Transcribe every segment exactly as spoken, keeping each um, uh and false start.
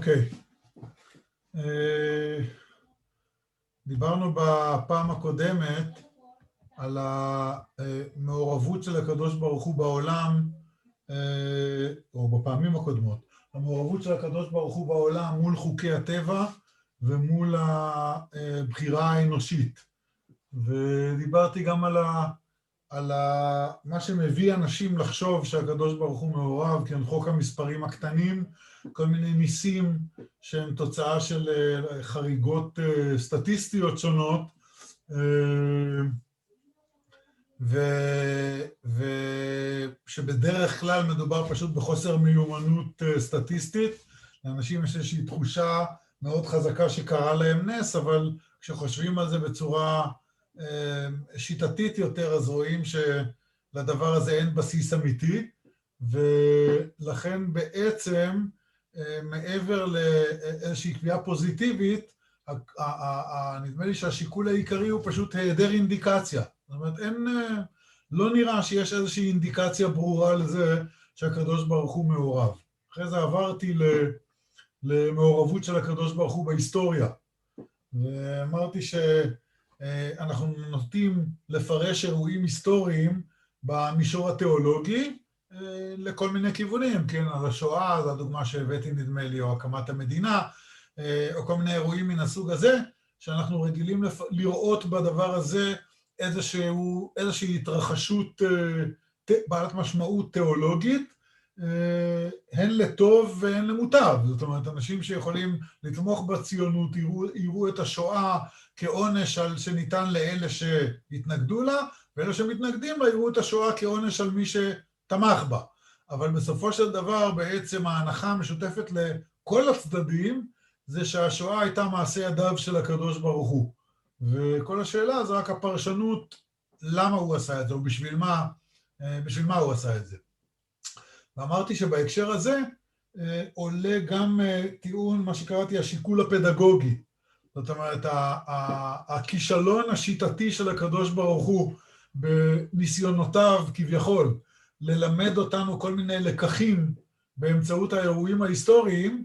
אוקיי. דיברנו בפעם הקודמת על המעורבות של הקדוש ברוך הוא בעולם, או בפעמים הקודמות, המעורבות של הקדוש ברוך הוא בעולם מול חוקי הטבע ומול הבחירה האנושית. ודיברתי גם על, ה, על ה, מה שמביא אנשים לחשוב שהקדוש ברוך הוא מעורב, כן, חוק המספרים הקטנים, כל מיני ניסים שהם תוצאה של חריגות סטטיסטיות שונות, ושבדרך כלל מדובר פשוט בחוסר מיומנות סטטיסטית. לאנשים יש איזושהי תחושה מאוד חזקה שקרה להם נס, אבל כשחושבים על זה בצורה שיטתית יותר, אז רואים שלדבר הזה אין בסיס אמיתי, ולכן בעצם מעבר לאיזושהי קביעה פוזיטיבית, נדמה לי שהשיקול העיקרי הוא פשוט היעדר אינדיקציה. זאת אומרת, אין, לא נראה שיש איזושהי אינדיקציה ברורה לזה שהקדוש ברוך הוא מעורב. אחרי זה עברתי למעורבות של הקדוש ברוך הוא בהיסטוריה, ואמרתי שאנחנו נוטים לפרש אירועים היסטוריים במישור התיאולוגי לכל מיני כיוונים, כן, על השואה, זו הדוגמה שהבאתי נדמה לי, או הקמת המדינה, או כל מיני אירועים מן הסוג הזה, שאנחנו רגילים לראות בדבר הזה איזשהו, איזושהי התרחשות בעלת משמעות תיאולוגית, הן לטוב והן למוטב. זאת אומרת, אנשים שיכולים לתמוך בציונות יראו, יראו את השואה כעונש על שניתן לאלה שהתנגדו לה, ואלה שמתנגדים לה יראו את השואה כעונש על מי שתמך בה. אבל בסופו של דבר בעצם ההנחה המשותפת לכל הצדדים זה שהשואה הייתה מעשה ידיו של הקדוש ברוך הוא. וכל השאלה זה רק הפרשנות למה הוא עשה את זה, או בשביל מה, בשביל מה הוא עשה את זה. ואמרתי שבהקשר הזה עולה גם טיעון, מה שקראתי, השיקול הפדגוגי. זאת אומרת, הכישלון השיטתי של הקדוש ברוך הוא בניסיונותיו כביכול, ללמד אותנו כל מיני לקחים באמצעות האירועים ההיסטוריים,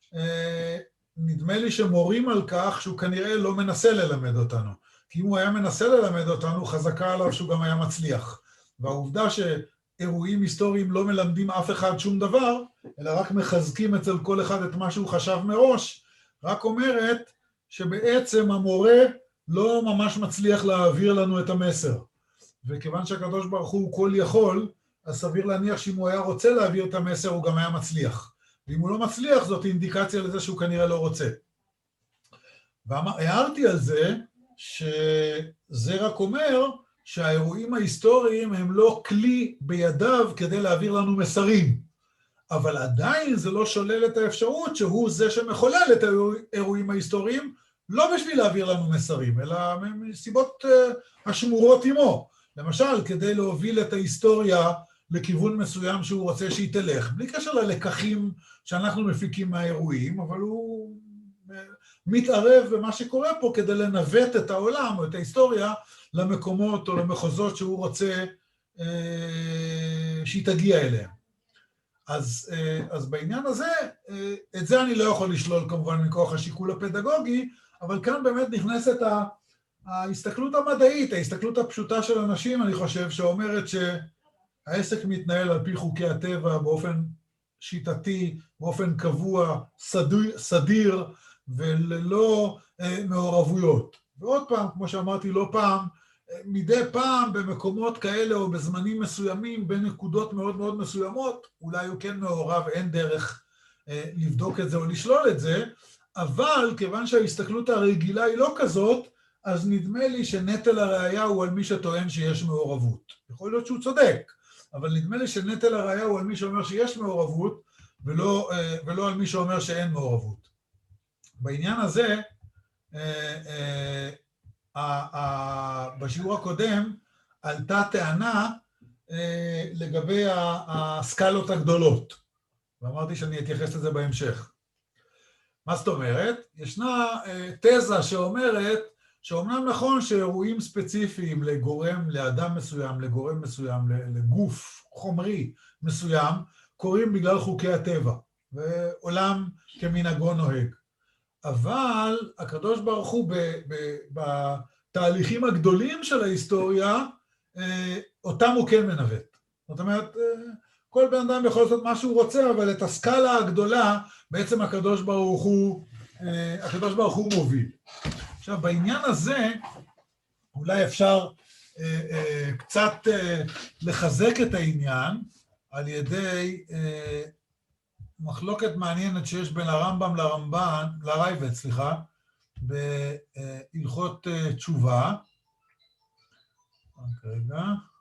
נדמה לי שמורים על כך שהוא כנראה לא מנסה ללמד אותנו. כי אם הוא היה מנסה ללמד אותנו, חזקה עליו שהוא גם היה מצליח. והעובדה שאירועים היסטוריים לא מלמדים אף אחד שום דבר, אלא רק מחזקים אצל כל אחד את מה שהוא חשב מראש, רק אומרת שבעצם המורה לא ממש מצליח להעביר לנו את המסר. וכיוון שהקדוש ברוך הוא כל יכול, אז סביר להניח שאם הוא היה רוצה להעביר את המסר, הוא גם היה מצליח. ואם הוא לא מצליח, זאת אינדיקציה לזה שהוא כנראה לא רוצה. והערתי על זה, שזה רק אומר שהאירועים ההיסטוריים הם לא כלי בידיו כדי להעביר לנו מסרים. אבל עדיין זה לא שולל את האפשרות שהוא זה שמחולל את האירועים ההיסטוריים, לא בשביל להעביר לנו מסרים, אלא מסיבות השמורות עמו. למשל, כדי להוביל את ההיסטוריה לכיוון מסוים שהוא רוצה שהיא תלך, בלי קשר ללקחים שאנחנו מפיקים מהאירועים, אבל הוא מתערב במה שקורה פה כדי לנווט את העולם או את ההיסטוריה למקומות או למחוזות שהוא רוצה אה, שהיא תגיע אליהם. אז, אה, אז בעניין הזה, אה, את זה אני לא יכול לשלול כמובן מכוח השיקול הפדגוגי, אבל כאן באמת נכנסת ה, ההסתכלות המדעית, ההסתכלות הפשוטה של אנשים, אני חושב, שאומרת ש... העסק מתנהל על פי חוקי הטבע באופן שיטתי, באופן קבוע, סדיר, סדיר וללא אה, מעורבויות. ועוד פעם, כמו שאמרתי לא פעם, אה, מדי פעם במקומות כאלה או בזמנים מסוימים, בנקודות מאוד מאוד מסוימות, אולי הוא כן מעורב, אין דרך אה, לבדוק את זה או לשלול את זה, אבל כיוון שההסתכלות הרגילה היא לא כזאת, אז נדמה לי שנטל הראייה הוא על מי שטוען שיש מעורבות. יכול להיות שהוא צודק. אבל נדמה לי שנטל הראייה הוא על מי שאומר שיש מעורבות, ולא, ולא על מי שאומר שאין מעורבות. בעניין הזה, בשיעור הקודם, עלתה טענה לגבי הסקלות הגדולות, ואמרתי שאני אתייחס לזה בהמשך. מה זאת אומרת? ישנה תזה שאומרת, שאומנם נכון שאירועים ספציפיים לגורם, לאדם מסוים, לגורם מסוים, לגוף חומרי מסוים, קורים בגלל חוקי הטבע. ועולם כמנהגו נוהג. אבל הקדוש ברוך הוא בתהליכים הגדולים של ההיסטוריה, אותם הוא כן מנווט. זאת אומרת, כל בן אדם יכול לעשות מה שהוא רוצה, אבל את הסקאלה הגדולה, בעצם הקדוש ברוך הוא, הקדוש ברוך הוא מוביל. עכשיו, בעניין הזה, אולי אפשר קצת לחזק את העניין, על ידי מחלוקת מעניינת שיש בין הרמב"ם לרמב"ן, לרייבד, סליחה, בהלכות תשובה. רק רגע.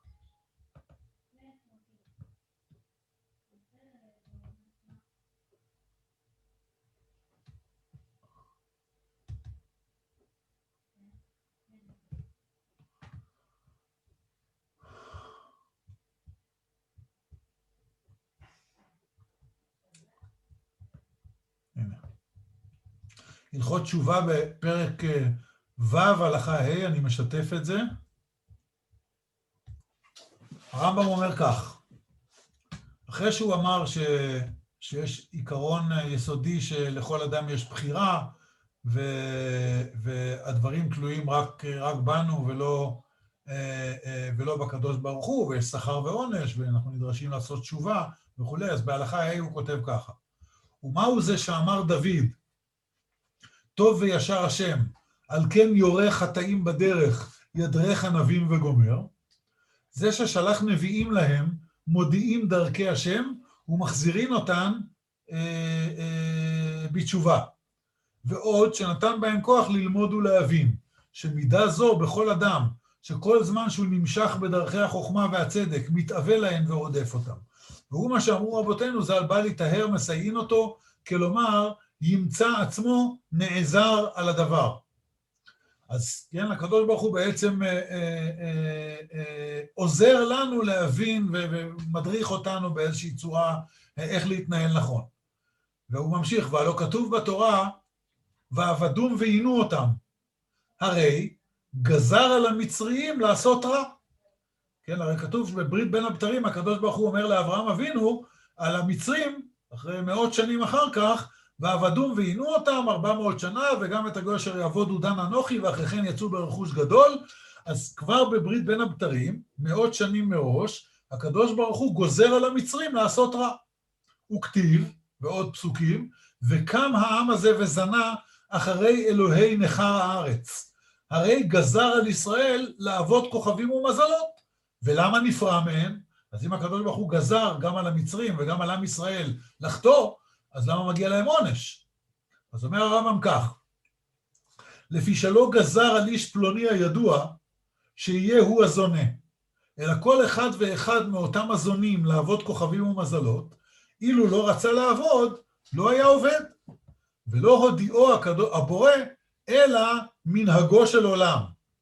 הלכות תשובה בפרק ו' הלכה ה', אני משתף את זה. הרמב"ם אומר כך, אחרי שהוא אמר ש, שיש עיקרון יסודי שלכל אדם יש בחירה, ו, והדברים תלויים רק, רק בנו ולא, ולא בקדוש ברוך הוא, ויש שכר ועונש, ואנחנו נדרשים לעשות תשובה וכו', אז בהלכה ה' הוא כותב ככה. ומהו זה שאמר דוד, טוב וישר השם, על כן יורה חטאים בדרך, ידרך ענבים וגומר. זה ששלח נביאים להם, מודיעים דרכי השם, ומחזירין אותן אה, אה, בתשובה. ועוד שנתן בהם כוח ללמוד ולהבין, שמידה זו בכל אדם, שכל זמן שהוא נמשך בדרכי החוכמה והצדק, מתאווה להם ורודף אותם. והוא מה שאמרו רבותינו, זה על בא להיטהר מסייעין אותו, כלומר, ימצא עצמו נעזר על הדבר. אז כן, הקדוש ברוך הוא בעצם אה, אה, אה, אה, עוזר לנו להבין ומדריך אותנו באיזושהי צורה אה, איך להתנהל נכון. והוא ממשיך, והלא כתוב בתורה, ועבדום ועינו אותם. הרי גזר על המצריים לעשות רע. כן, הרי כתוב שבברית בין הבתרים, הקדוש ברוך הוא אומר לאברהם אבינו, על המצרים, אחרי מאות שנים אחר כך, ועבדום ועינו אותם ארבע מאות שנה, וגם את הגוי אשר יעבודו דן אנוכי, ואחרי כן יצאו ברכוש גדול. אז כבר בברית בין הבתרים, מאות שנים מראש, הקדוש ברוך הוא גוזר על המצרים לעשות רע. הוא כתיב, ועוד פסוקים, וקם העם הזה וזנה אחרי אלוהי נחר הארץ. הרי גזר על ישראל לעבוד כוכבים ומזלות. ולמה נפרע מהן? אז אם הקדוש ברוך הוא גזר גם על המצרים וגם על עם ישראל לחטוא, אז למה מגיע להם עונש? אז אומר הרמב"ם כך, לפי שלא גזר על איש פלוני הידוע, שיהיה הוא הזונה, אלא כל אחד ואחד מאותם הזונים לעבוד כוכבים ומזלות, אילו לא רצה לעבוד, לא היה עובד, ולא הודיעו הבורא, אלא מנהגו של עולם.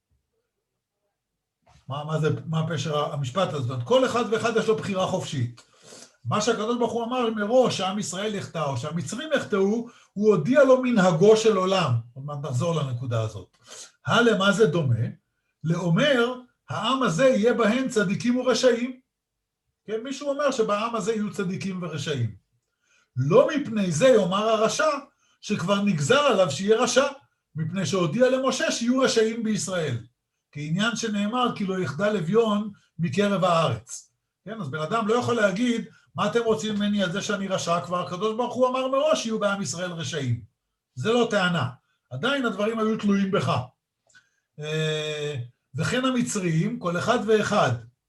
מה, מה זה, מה פשר המשפט הזה? כל אחד ואחד יש לו בחירה חופשית. מה שהקדוש ברוך הוא אמר מראש, שעם ישראל יחטא, או שהמצרים יחטאו, הוא הודיע לו מנהגו של עולם. עוד מעט נחזור לנקודה הזאת. הלמה זה דומה? לאומר, העם הזה יהיה בהן צדיקים ורשעים. כן, מישהו אומר שבעם הזה יהיו צדיקים ורשעים. לא מפני זה יאמר הרשע, שכבר נגזר עליו שיהיה רשע, מפני שהודיע למשה שיהיו רשעים בישראל. כעניין שנאמר, כי לא יחדל אביון מקרב הארץ. כן, אז בן אדם לא יכול להגיד, מה אתם רוצים ממני על זה שאני רשע? כבר הקדוש ברוך הוא אמר מראש שיהיו בעם ישראל רשעים. זה לא טענה. עדיין הדברים היו תלויים בך. וכן המצרים, כל אחד ואחד,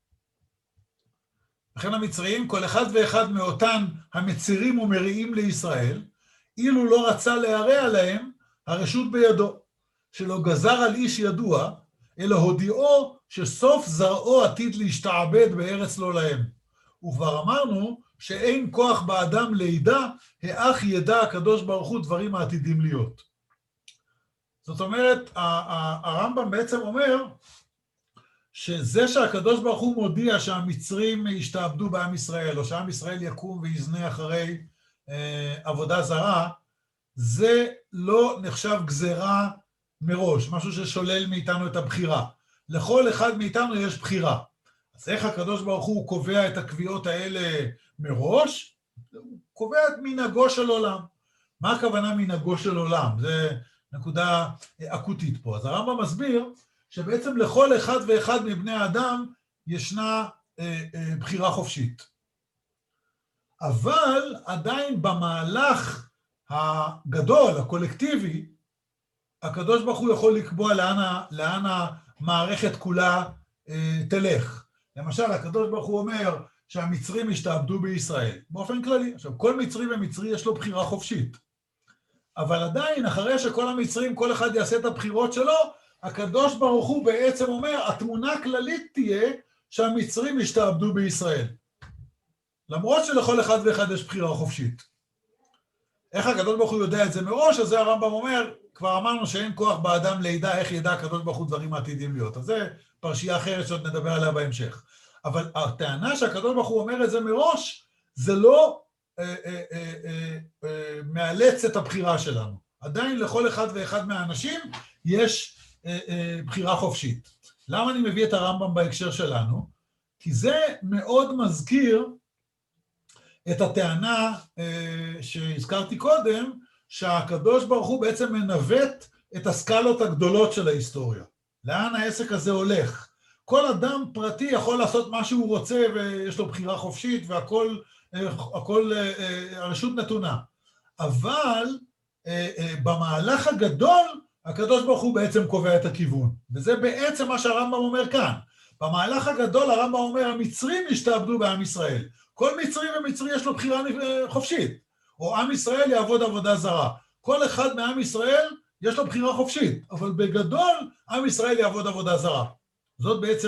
וכן המצרים, כל אחד ואחד מאותן המצרים ומריעים לישראל, אילו לא רצה להרע להם, הרשות בידו, שלא גזר על איש ידוע, אלא הודיעו שסוף זרעו עתיד להשתעבד בארץ לא להם. וכבר אמרנו שאין כוח באדם לידע, האח ידע הקדוש ברוך הוא דברים העתידים להיות. זאת אומרת, הרמב"ם בעצם אומר, שזה שהקדוש ברוך הוא מודיע שהמצרים ישתעבדו בעם ישראל, או שעם ישראל יקום ויזנה אחרי אה, עבודה זרה, זה לא נחשב גזרה מראש, משהו ששולל מאיתנו את הבחירה. לכל אחד מאיתנו יש בחירה. אז איך הקדוש ברוך הוא קובע את הקביעות האלה מראש? הוא קובע את מנהגו של עולם. מה הכוונה מנהגו של עולם? זה נקודה אקוטית פה. אז הרמב"ם מסביר שבעצם לכל אחד ואחד מבני האדם ישנה אה, אה, בחירה חופשית. אבל עדיין במהלך הגדול, הקולקטיבי, הקדוש ברוך הוא יכול לקבוע לאן, לאן המערכת כולה אה, תלך. למשל, הקדוש ברוך הוא אומר שהמצרים ישתעבדו בישראל, באופן כללי. עכשיו, כל מצרי ומצרי יש לו בחירה חופשית. אבל עדיין, אחרי שכל המצרים, כל אחד יעשה את הבחירות שלו, הקדוש ברוך הוא בעצם אומר, התמונה הכללית תהיה שהמצרים ישתעבדו בישראל. למרות שלכל אחד ואחד יש בחירה חופשית. איך הקדוש ברוך הוא יודע את זה מראש? אז זה הרמב"ם אומר, כבר אמרנו שאין כוח באדם לידע איך ידע הקדוש ברוך הוא דברים עתידים להיות. אז זה פרשייה אחרת שעוד נדבר עליה בהמשך. אבל הטענה שהקדוש ברוך הוא אומר את זה מראש, זה לא אה, אה, אה, אה, אה, מאלץ את הבחירה שלנו. עדיין לכל אחד ואחד מהאנשים יש אה, אה, בחירה חופשית. למה אני מביא את הרמב"ם בהקשר שלנו? כי זה מאוד מזכיר את הטענה אה, שהזכרתי קודם, שהקדוש ברוך הוא בעצם מנווט את הסקלות הגדולות של ההיסטוריה. לאן העסק הזה הולך? כל אדם פרטי יכול לעשות מה שהוא רוצה ויש לו בחירה חופשית והכל הכל, הרשות נתונה. אבל במהלך הגדול הקדוש ברוך הוא בעצם קובע את הכיוון. וזה בעצם מה שהרמב"ם אומר כאן. במהלך הגדול הרמב"ם אומר המצרים ישתעבדו בעם ישראל. כל מצרי ומצרי יש לו בחירה חופשית. או עם ישראל יעבוד עבודה זרה. כל אחד מעם ישראל יש לו בחירה חופשית. אבל בגדול עם ישראל יעבוד עבודה זרה. זאת בעצם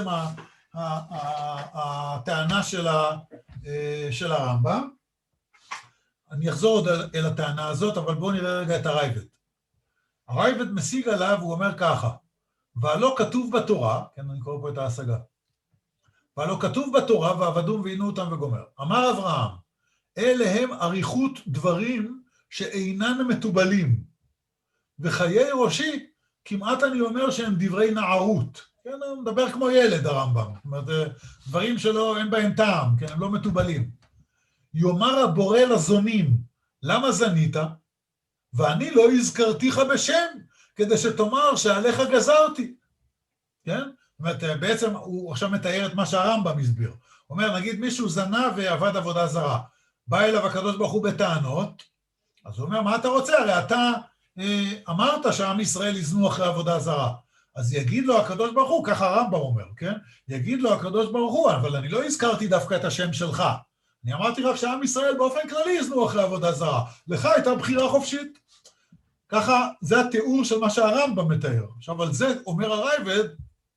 הטענה של הרמב"ם. אני אחזור עוד אל הטענה הזאת, אבל בואו נראה רגע את הרייבד. הרייבד משיג עליו, הוא אומר ככה, והלא כתוב בתורה, כן, אני קורא פה את ההשגה, והלא כתוב בתורה, ועבדום ועינו אותם וגומר. אמר אברהם, אלה הם אריכות דברים שאינן מטובלים, וחיי ראשי, כמעט אני אומר שהם דברי נערות. כן, הוא מדבר כמו ילד הרמב"ם, זאת אומרת, דברים שלו אין בהם טעם, כן, הם לא מטובלים. יאמר הבורא לזונים, למה זנית? ואני לא הזכרתיך בשם, כדי שתאמר שעליך גזרתי. כן? זאת אומרת, בעצם הוא עכשיו מתאר את מה שהרמב"ם הסביר. הוא אומר, נגיד מישהו זנה ועבד עבודה זרה, בא אליו הקדוש ברוך הוא בטענות, אז הוא אומר, מה אתה רוצה? הרי אתה אה, אמרת שעם ישראל יזנו אחרי עבודה זרה. אז יגיד לו הקדוש ברוך הוא, ככה הרמב"ם אומר, כן? יגיד לו הקדוש ברוך הוא, אבל אני לא הזכרתי דווקא את השם שלך. אני אמרתי רק שעם ישראל באופן כללי יזנו אחרי עבודה זרה. לך הייתה בחירה חופשית. ככה, זה התיאור של מה שהרמב"ם מתאר. עכשיו, על זה אומר הרייבד,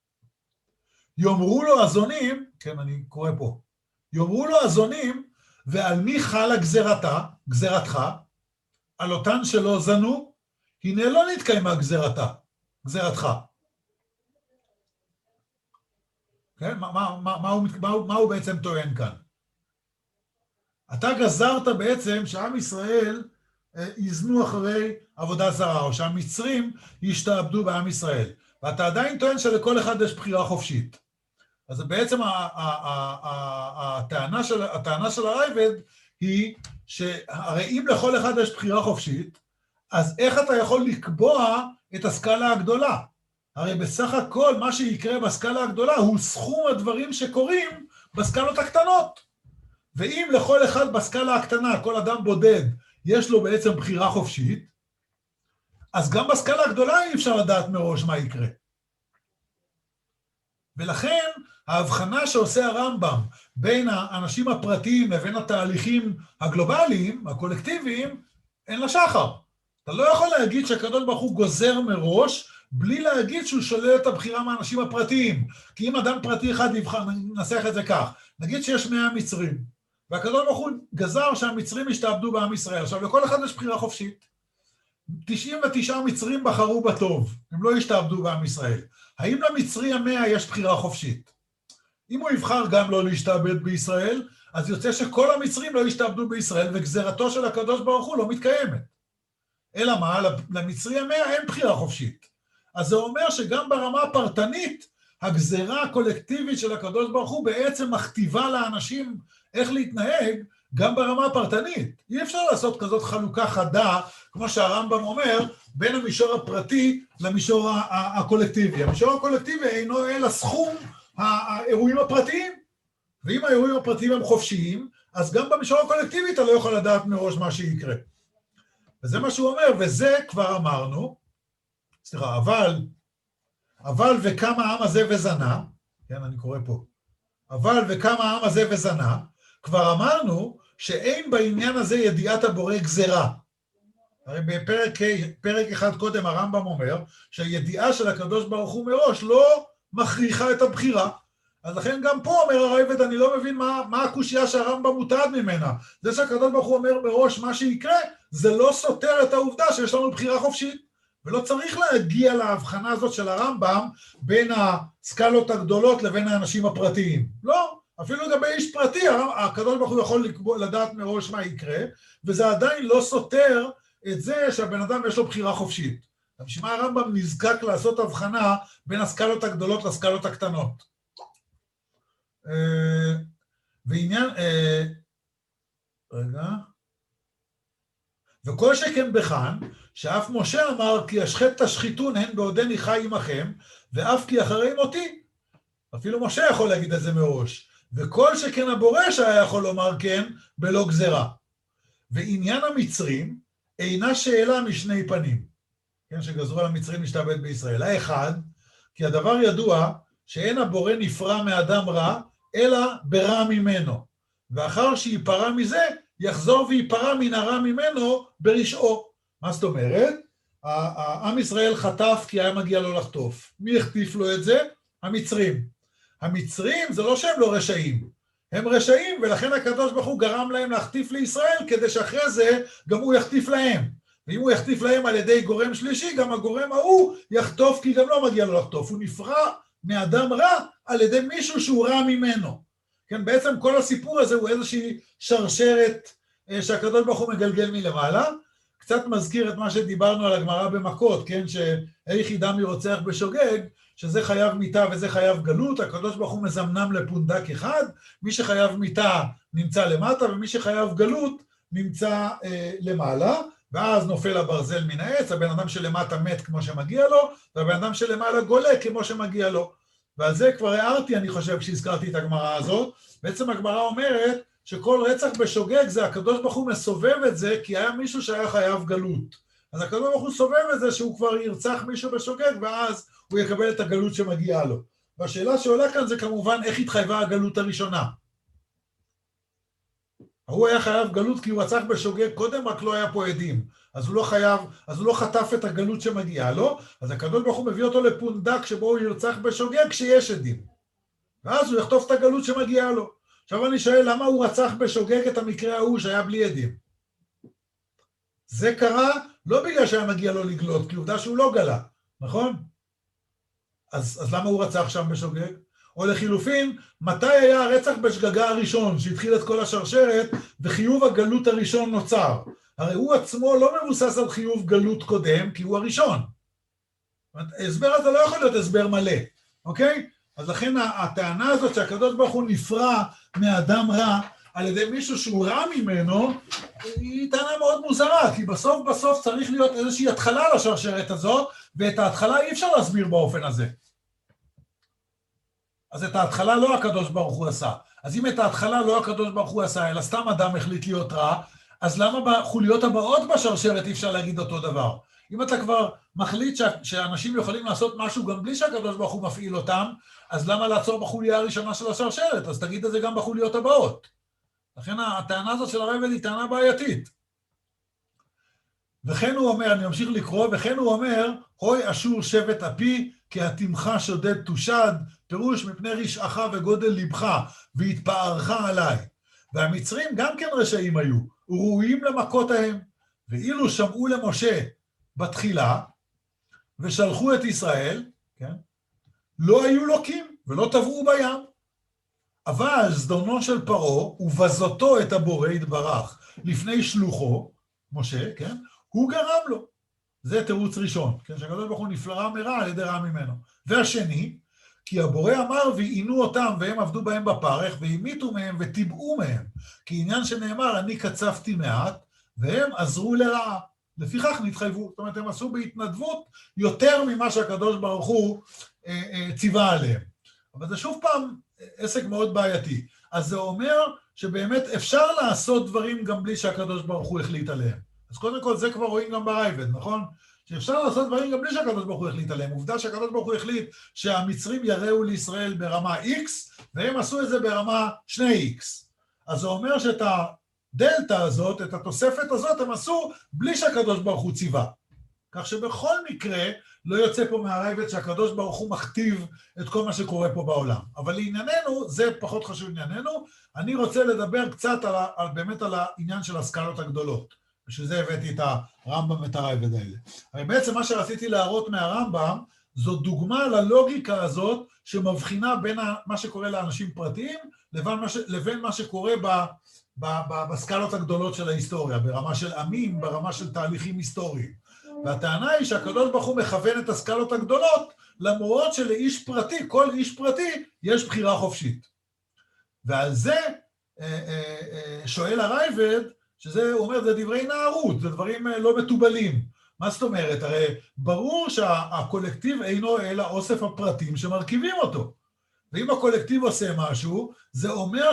יאמרו לו הזונים, כן, אני קורא פה, יאמרו לו הזונים, ועל מי חלה גזרתה, גזרתך, על אותן שלא זנו, הנה לא נתקיימה גזרתה, גזרתך. כן? מה, מה, מה, מה, הוא, מה, מה הוא בעצם טוען כאן? אתה גזרת בעצם שעם ישראל יזנו אחרי עבודה זרה, או שהמצרים ישתעבדו בעם ישראל. ואתה עדיין טוען שלכל אחד יש בחירה חופשית. אז בעצם הטענה של, הטענה של הרייבד היא שהרי אם לכל אחד יש בחירה חופשית, אז איך אתה יכול לקבוע את הסקאלה הגדולה? הרי בסך הכל מה שיקרה בסקאלה הגדולה הוא סכום הדברים שקורים בסקאלות הקטנות. ואם לכל אחד בסקאלה הקטנה, כל אדם בודד, יש לו בעצם בחירה חופשית, אז גם בסקאלה הגדולה אי אפשר לדעת מראש מה יקרה. ולכן ההבחנה שעושה הרמב"ם בין האנשים הפרטיים לבין התהליכים הגלובליים, הקולקטיביים, אין לה שחר. אתה לא יכול להגיד שהקדוש ברוך הוא גוזר מראש, בלי להגיד שהוא שולל את הבחירה מהאנשים הפרטיים. כי אם אדם פרטי אחד יבחר, ננסח את זה כך, נגיד שיש מאה מצרים, והקדוש ברוך הוא גזר שהמצרים ישתעבדו בעם ישראל. עכשיו, לכל אחד יש בחירה חופשית. תשעים ותשעה מצרים בחרו בטוב, הם לא ישתעבדו בעם ישראל. האם למצרי המאה יש בחירה חופשית? אם הוא יבחר גם לא להשתעבד בישראל, אז יוצא שכל המצרים לא ישתעבדו בישראל, וגזרתו של הקדוש ברוך הוא לא מתקיימת. אלא מה? למצרי המאה אין בחירה חופשית. אז זה אומר שגם ברמה הפרטנית, הגזרה הקולקטיבית של הקדוש ברוך הוא בעצם מכתיבה לאנשים איך להתנהג, גם ברמה הפרטנית. אי אפשר לעשות כזאת חלוקה חדה, כמו שהרמב"ם אומר, בין המישור הפרטי למישור הקולקטיבי. המישור הקולקטיבי אינו אלא סכום האירועים הפרטיים, ואם האירועים הפרטיים הם חופשיים, אז גם במישור הקולקטיבי אתה לא יכול לדעת מראש מה שיקרה. וזה מה שהוא אומר, וזה כבר אמרנו, סליחה, אבל, אבל וקם העם הזה וזנה, כן, אני קורא פה, אבל וקם העם הזה וזנה, כבר אמרנו שאין בעניין הזה ידיעת הבורא גזרה. הרי בפרק פרק אחד קודם הרמב"ם אומר שהידיעה של הקדוש ברוך הוא מראש לא מכריחה את הבחירה. אז לכן גם פה אומר הרייבד, אני לא מבין מה, מה הקושייה שהרמב"ם מוטרד ממנה. זה שהקדוש ברוך הוא אומר מראש מה שיקרה, זה לא סותר את העובדה שיש לנו בחירה חופשית. ולא צריך להגיע להבחנה הזאת של הרמב"ם בין הסקלות הגדולות לבין האנשים הפרטיים. לא, אפילו לגבי איש פרטי, הקדוש ברוך הוא יכול לדעת מראש מה יקרה, וזה עדיין לא סותר את זה שהבן אדם יש לו בחירה חופשית. בשביל מה הרמב"ם נזקק לעשות הבחנה בין הסקלות הגדולות לסקלות הקטנות. ועניין, רגע, וכל שכן בכאן, שאף משה אמר כי השחט תשחיתון הן בעודני חי עמכם, ואף כי אחרי מותי. אפילו משה יכול להגיד את זה מראש. וכל שכן הבורא שהיה יכול לומר כן, בלא גזרה. ועניין המצרים אינה שאלה משני פנים. כן, שגזרו על המצרים להשתעבד בישראל. האחד, כי הדבר ידוע שאין הבורא נפרע מאדם רע, אלא ברע ממנו. ואחר שיפרע מזה, יחזור ויפרע מן הרע ממנו ברשעו. מה זאת אומרת? העם ישראל חטף כי היה מגיע לו לחטוף. מי החטיף לו את זה? המצרים. המצרים זה לא שהם לא רשעים, הם רשעים, ולכן הקדוש ברוך הוא גרם להם להחטיף לישראל, כדי שאחרי זה גם הוא יחטיף להם. ואם הוא יחטיף להם על ידי גורם שלישי, גם הגורם ההוא יחטוף, כי גם לא מגיע לו לחטוף. הוא נפרע מאדם רע על ידי מישהו שהוא רע ממנו. כן, בעצם כל הסיפור הזה הוא איזושהי שרשרת שהקדוש ברוך הוא מגלגל מלמעלה. קצת מזכיר את מה שדיברנו על הגמרא במכות, כן, שאיך ידע מי רוצח בשוגג, שזה חייב מיתה וזה חייב גלות, הקדוש ברוך הוא מזמנם לפונדק אחד, מי שחייב מיתה נמצא למטה, ומי שחייב גלות נמצא אה, למעלה, ואז נופל הברזל מן העץ, הבן אדם שלמטה מת כמו שמגיע לו, והבן אדם שלמעלה גולה כמו שמגיע לו. ועל זה כבר הערתי, אני חושב, כשהזכרתי את הגמרא הזאת. בעצם הגמרא אומרת שכל רצח בשוגג זה הקדוש ברוך הוא מסובב את זה, כי היה מישהו שהיה חייב גלות. אז הקדוש ברוך הוא סובב את זה שהוא כבר ירצח מישהו בשוגג, ואז הוא יקבל את הגלות שמגיעה לו. והשאלה שעולה כאן זה כמובן איך התחייבה הגלות הראשונה. הוא היה חייב גלות כי הוא רצח בשוגג קודם, רק לא היה פה עדים. אז הוא לא חייב, אז הוא לא חטף את הגלות שמגיעה לו, אז הקדוש ברוך הוא מביא אותו לפונדק שבו הוא ירצח בשוגג כשיש עדים. ואז הוא יחטוף את הגלות שמגיעה לו. עכשיו אני שואל, למה הוא רצח בשוגג את המקרה ההוא שהיה בלי עדים? זה קרה לא בגלל שהיה מגיע לו לגלות, כי עובדה שהוא לא גלה, נכון? אז, אז למה הוא רצח שם בשוגג? או לחילופין, מתי היה הרצח בשגגה הראשון, שהתחיל את כל השרשרת, וחיוב הגלות הראשון נוצר? הרי הוא עצמו לא מבוסס על חיוב גלות קודם, כי הוא הראשון. ההסבר הזה לא יכול להיות הסבר מלא, אוקיי? אז לכן הטענה הזאת שהקדוש ברוך הוא נפרע מאדם רע, על ידי מישהו שהוא רע ממנו, היא טענה מאוד מוזרה, כי בסוף בסוף צריך להיות איזושהי התחלה לשרשרת הזאת, ואת ההתחלה אי אפשר להסביר באופן הזה. אז את ההתחלה לא הקדוש ברוך הוא עשה. אז אם את ההתחלה לא הקדוש ברוך הוא עשה, אלא סתם אדם החליט להיות רע, אז למה בחוליות הבאות בשרשרת אי אפשר להגיד אותו דבר? אם אתה כבר מחליט שאנשים יכולים לעשות משהו גם בלי שהקדוש ברוך הוא מפעיל אותם, אז למה לעצור בחוליה הראשונה של השרשרת? אז תגיד את זה גם בחוליות הבאות. לכן הטענה הזאת של הרייבד היא טענה בעייתית. וכן הוא אומר, אני ממשיך לקרוא, וכן הוא אומר, הוי אשור שבט אפי, כי התמך שודד תושד, פירוש מפני רשעך וגודל לבך, והתפארך עליי. והמצרים גם כן רשעים היו, וראויים למכות ההם, ואילו שמעו למשה בתחילה, ושלחו את ישראל, כן? לא היו לוקים, ולא טבעו בים. אבל זדונו של פרעה, ובזותו את הבורא יתברך, לפני שלוחו, משה, כן? הוא גרם לו. זה תירוץ ראשון, כן? שהקדוש ברוך הוא נפרע מרע על ידי רע ממנו. והשני, כי הבורא אמר ועינו אותם והם עבדו בהם בפרך והמיתו מהם וטיבעו מהם. כי עניין שנאמר אני קצפתי מעט והם עזרו לרעה. לפיכך נתחייבו. זאת אומרת הם עשו בהתנדבות יותר ממה שהקדוש ברוך הוא אה, אה, ציווה עליהם. אבל זה שוב פעם עסק מאוד בעייתי. אז זה אומר שבאמת אפשר לעשות דברים גם בלי שהקדוש ברוך הוא החליט עליהם. אז קודם כל זה כבר רואים גם ברייבד, נכון? שאפשר לעשות דברים גם בלי שהקדוש ברוך הוא החליט עליהם. עובדה שהקדוש ברוך הוא החליט שהמצרים יראו לישראל ברמה X, והם עשו את זה ברמה שני איקס. אז זה אומר שאת הדלטה הזאת, את התוספת הזאת, הם עשו בלי שהקדוש ברוך הוא ציווה. כך שבכל מקרה לא יוצא פה מהרייבד שהקדוש ברוך הוא מכתיב את כל מה שקורה פה בעולם. אבל לענייננו, זה פחות חשוב לענייננו, אני רוצה לדבר קצת על, על, באמת על העניין של הסקלות הגדולות. בשביל זה הבאתי את הרמב"ם ואת הרייבד האלה. אבל בעצם מה שרציתי להראות מהרמב"ם, זו דוגמה ללוגיקה הזאת שמבחינה בין מה שקורה לאנשים פרטיים לבין מה, ש, לבין מה שקורה ב, ב, ב, בסקלות הגדולות של ההיסטוריה, ברמה של עמים, ברמה של תהליכים היסטוריים. והטענה היא שהקדוש ברוך הוא מכוון את הסקלות הגדולות, למרות שלאיש פרטי, כל איש פרטי, יש בחירה חופשית. ועל זה שואל הרייבד, שזה, הוא אומר, זה דברי נערות, זה דברים לא מטובלים. מה זאת אומרת? הרי ברור שהקולקטיב אינו אלא אוסף הפרטים שמרכיבים אותו. ואם הקולקטיב עושה משהו, זה אומר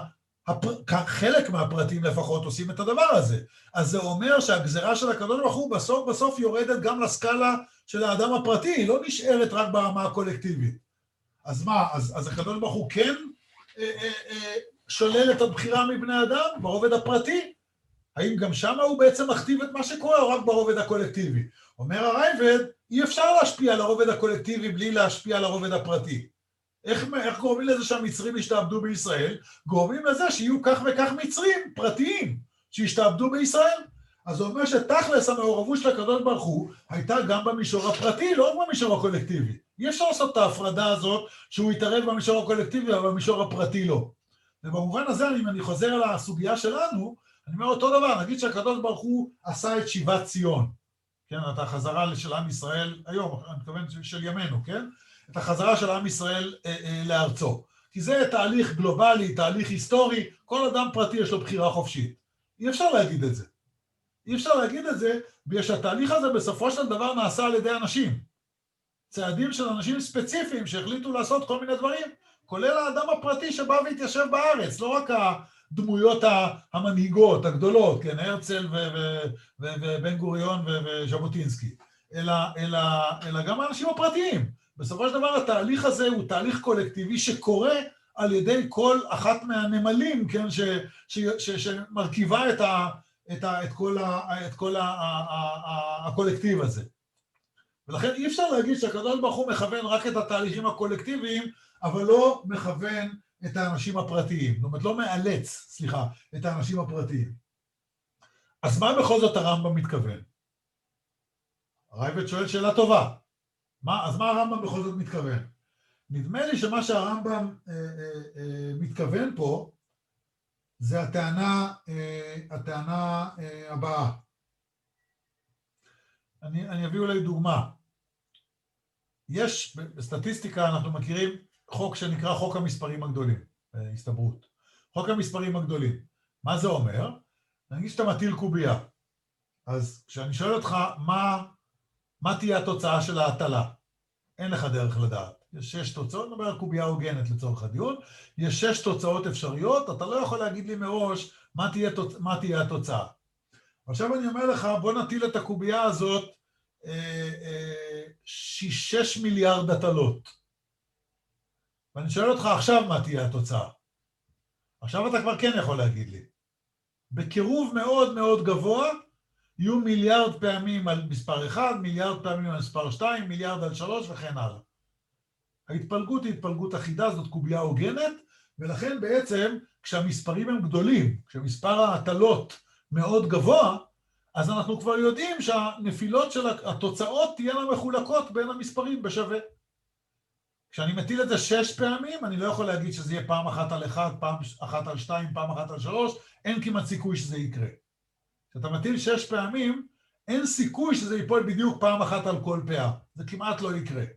שחלק מהפרטים לפחות עושים את הדבר הזה. אז זה אומר שהגזרה של הקדוש ברוך הוא בסוף בסוף יורדת גם לסקאלה של האדם הפרטי, היא לא נשארת רק ברמה הקולקטיבית. אז מה? אז, אז הקדוש ברוך הוא כן אה, אה, אה, שולל את הבחירה מבני אדם ברובד הפרטי? האם גם שם הוא בעצם מכתיב את מה שקורה, או רק ברובד הקולקטיבי? אומר הרייבד, אי אפשר להשפיע על הרובד הקולקטיבי בלי להשפיע על הרובד הפרטי. איך, איך גורמים לזה שהמצרים ישתעבדו בישראל? גורמים לזה שיהיו כך וכך מצרים פרטיים שישתעבדו בישראל. אז זה אומר שתכלס המעורבות של הקדוש ברוך הוא הייתה גם במישור הפרטי, לא רק במישור הקולקטיבי. אי אפשר לעשות את ההפרדה הזאת שהוא יתערב במישור הקולקטיבי, אבל במישור הפרטי לא. ובמובן הזה, אם אני חוזר על הסוגיה שלנו, אני אומר אותו דבר, נגיד שהקדוש ברוך הוא עשה את שיבת ציון, כן, את החזרה של עם ישראל, היום, אני מתכוון של ימינו, כן? את החזרה של עם ישראל אה, אה, לארצו. כי זה תהליך גלובלי, תהליך היסטורי, כל אדם פרטי יש לו בחירה חופשית. אי אפשר להגיד את זה. אי אפשר להגיד את זה, בגלל שהתהליך הזה בסופו של דבר נעשה על ידי אנשים. צעדים של אנשים ספציפיים שהחליטו לעשות כל מיני דברים, כולל האדם הפרטי שבא והתיישב בארץ, לא רק הדמויות המנהיגות, הגדולות, כן, הרצל ובן גוריון וז'בוטינסקי, אלא, אלא, אלא גם האנשים הפרטיים. בסופו של דבר התהליך הזה הוא תהליך קולקטיבי שקורה על ידי כל אחת מהנמלים, כן, ש, ש, ש, שמרכיבה את, ה, את, ה, את כל, ה, את כל ה, ה, ה, הקולקטיב הזה. ולכן אי אפשר להגיד שהקדוש ברוך הוא מכוון רק את התהליכים הקולקטיביים, אבל לא מכוון את האנשים הפרטיים. זאת אומרת, לא מאלץ, סליחה, את האנשים הפרטיים. אז מה בכל זאת הרמב"ם מתכוון? הרייבד שואל שאלה טובה. מה, אז מה הרמב"ם בכל זאת מתכוון? נדמה לי שמה שהרמב"ם אה, אה, אה, מתכוון פה, זה הטענה, אה, הטענה אה, הבאה. אני, אני אביא אולי דוגמה. יש, בסטטיסטיקה אנחנו מכירים חוק שנקרא חוק המספרים הגדולים, הסתברות. חוק המספרים הגדולים. מה זה אומר? נגיד שאתה מטיל קובייה. אז כשאני שואל אותך מה, מה תהיה התוצאה של ההטלה, אין לך דרך לדעת. יש שש תוצאות, נדבר על קובייה הוגנת לצורך הדיון, יש שש תוצאות אפשריות, אתה לא יכול להגיד לי מראש מה תהיה, מה תהיה התוצאה. עכשיו אני אומר לך, בוא נטיל את הקובייה הזאת, שש מיליארד הטלות. ואני שואל אותך עכשיו מה תהיה התוצאה. עכשיו אתה כבר כן יכול להגיד לי. בקירוב מאוד מאוד גבוה, יהיו מיליארד פעמים על מספר אחד, מיליארד פעמים על מספר שתיים, מיליארד על שלוש וכן הלאה. ההתפלגות היא התפלגות אחידה, זאת קובייה הוגנת, ולכן בעצם כשהמספרים הם גדולים, כשמספר ההטלות מאוד גבוה, אז אנחנו כבר יודעים שהנפילות של התוצאות תהיינה מחולקות בין המספרים בשווה. כשאני מטיל את זה שש פעמים, אני לא יכול להגיד שזה יהיה פעם אחת על אחד, פעם אחת על שתיים, פעם אחת על שלוש, אין כמעט סיכוי שזה יקרה. כשאתה מטיל שש פעמים, אין סיכוי שזה ייפול בדיוק פעם אחת על כל פאה. זה כמעט לא יקרה.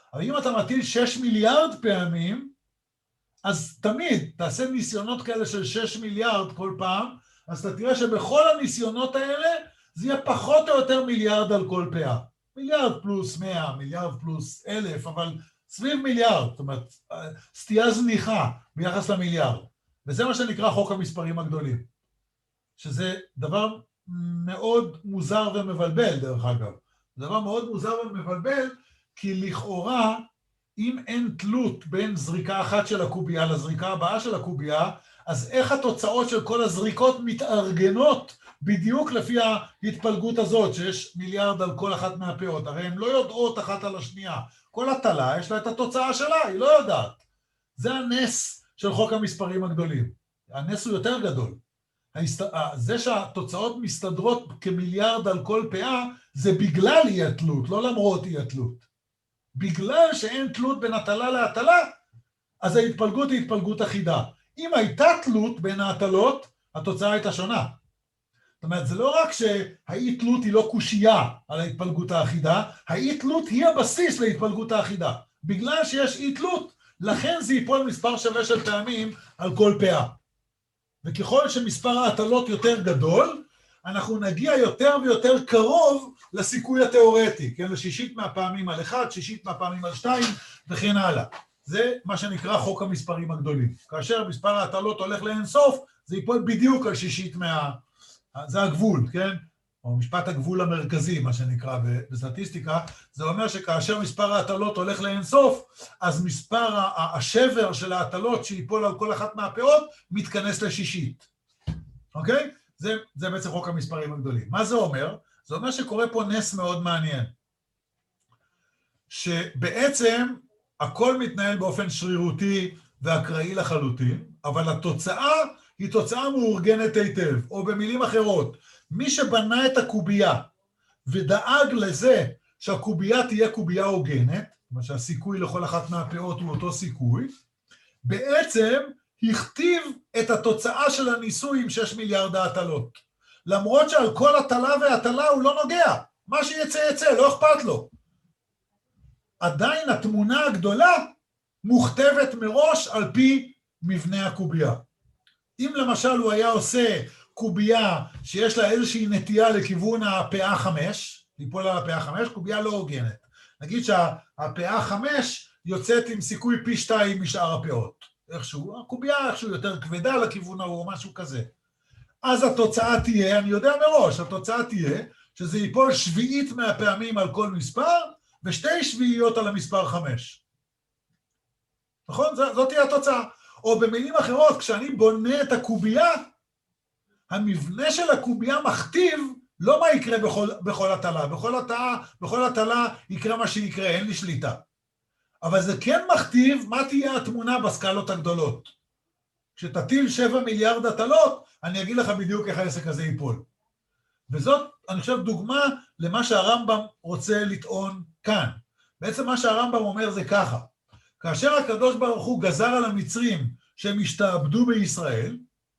אבל אם אתה מטיל שש מיליארד פעמים, אז תמיד תעשה ניסיונות כאלה של שש מיליארד כל פעם, אז אתה תראה שבכל הניסיונות האלה זה יהיה פחות או יותר מיליארד על כל פאה. מיליארד פלוס מאה, מיליארד פלוס אלף, אבל סביב מיליארד, זאת אומרת, סטייה זניחה ביחס למיליארד. וזה מה שנקרא חוק המספרים הגדולים. שזה דבר מאוד מוזר ומבלבל, דרך אגב. זה דבר מאוד מוזר ומבלבל, כי לכאורה, אם אין תלות בין זריקה אחת של הקובייה לזריקה הבאה של הקובייה, אז איך התוצאות של כל הזריקות מתארגנות בדיוק לפי ההתפלגות הזאת, שיש מיליארד על כל אחת מהפאות, הרי הן לא יודעות אחת על השנייה. כל הטלה יש לה את התוצאה שלה, היא לא יודעת. זה הנס של חוק המספרים הגדולים. הנס הוא יותר גדול. זה שהתוצאות מסתדרות כמיליארד על כל פאה, זה בגלל אי התלות, לא למרות אי התלות. בגלל שאין תלות בין הטלה להטלה, אז ההתפלגות היא התפלגות אחידה. אם הייתה תלות בין ההטלות, התוצאה הייתה שונה. זאת אומרת, זה לא רק שהאי תלות היא לא קושייה על ההתפלגות האחידה, האי תלות היא הבסיס להתפלגות האחידה. בגלל שיש אי תלות, לכן זה ייפול מספר שווה של פעמים על כל פאה. וככל שמספר ההטלות יותר גדול, אנחנו נגיע יותר ויותר קרוב לסיכוי התיאורטי, כן? לשישית מהפעמים על אחד, שישית מהפעמים על שתיים, וכן הלאה. זה מה שנקרא חוק המספרים הגדולים. כאשר מספר ההטלות הולך לאינסוף, זה ייפול בדיוק על שישית מה... זה הגבול, כן? או משפט הגבול המרכזי, מה שנקרא בסטטיסטיקה, זה אומר שכאשר מספר ההטלות הולך לאינסוף, אז מספר השבר של ההטלות שיפול על כל אחת מהפאות, מתכנס לשישית. אוקיי? זה, זה בעצם חוק המספרים הגדולים. מה זה אומר? זה אומר שקורה פה נס מאוד מעניין. שבעצם הכל מתנהל באופן שרירותי ואקראי לחלוטין, אבל התוצאה היא תוצאה מאורגנת היטב, או במילים אחרות, מי שבנה את הקובייה ודאג לזה שהקובייה תהיה קובייה הוגנת, מה שהסיכוי לכל אחת מהפאות הוא אותו סיכוי, בעצם הכתיב את התוצאה של הניסוי עם שש מיליארד ההטלות. למרות שעל כל הטלה והטלה הוא לא נוגע, מה שיצא יצא, לא אכפת לו. עדיין התמונה הגדולה מוכתבת מראש על פי מבנה הקובייה. אם למשל הוא היה עושה קובייה שיש לה איזושהי נטייה לכיוון הפאה חמש, ליפול על הפאה חמש, קובייה לא הוגנת. נגיד שהפאה חמש יוצאת עם סיכוי פי שתיים משאר הפאות. איכשהו, הקובייה איכשהו יותר כבדה לכיוון ההוא או משהו כזה. אז התוצאה תהיה, אני יודע מראש, התוצאה תהיה שזה ייפול שביעית מהפעמים על כל מספר, ושתי שביעיות על המספר חמש. נכון? זאת תהיה התוצאה. או במילים אחרות, כשאני בונה את הקובייה, המבנה של הקובייה מכתיב לא מה יקרה בכל, בכל הטלה. בכל הטלה, בכל הטלה יקרה מה שיקרה, אין לי שליטה. אבל זה כן מכתיב מה תהיה התמונה בסקלות הגדולות. כשתטיל שבע מיליארד הטלות, אני אגיד לך בדיוק איך העסק הזה ייפול. וזאת, אני חושב, דוגמה למה שהרמב"ם רוצה לטעון כאן. בעצם מה שהרמב"ם אומר זה ככה. כאשר הקדוש ברוך הוא גזר על המצרים שהם השתעבדו בישראל,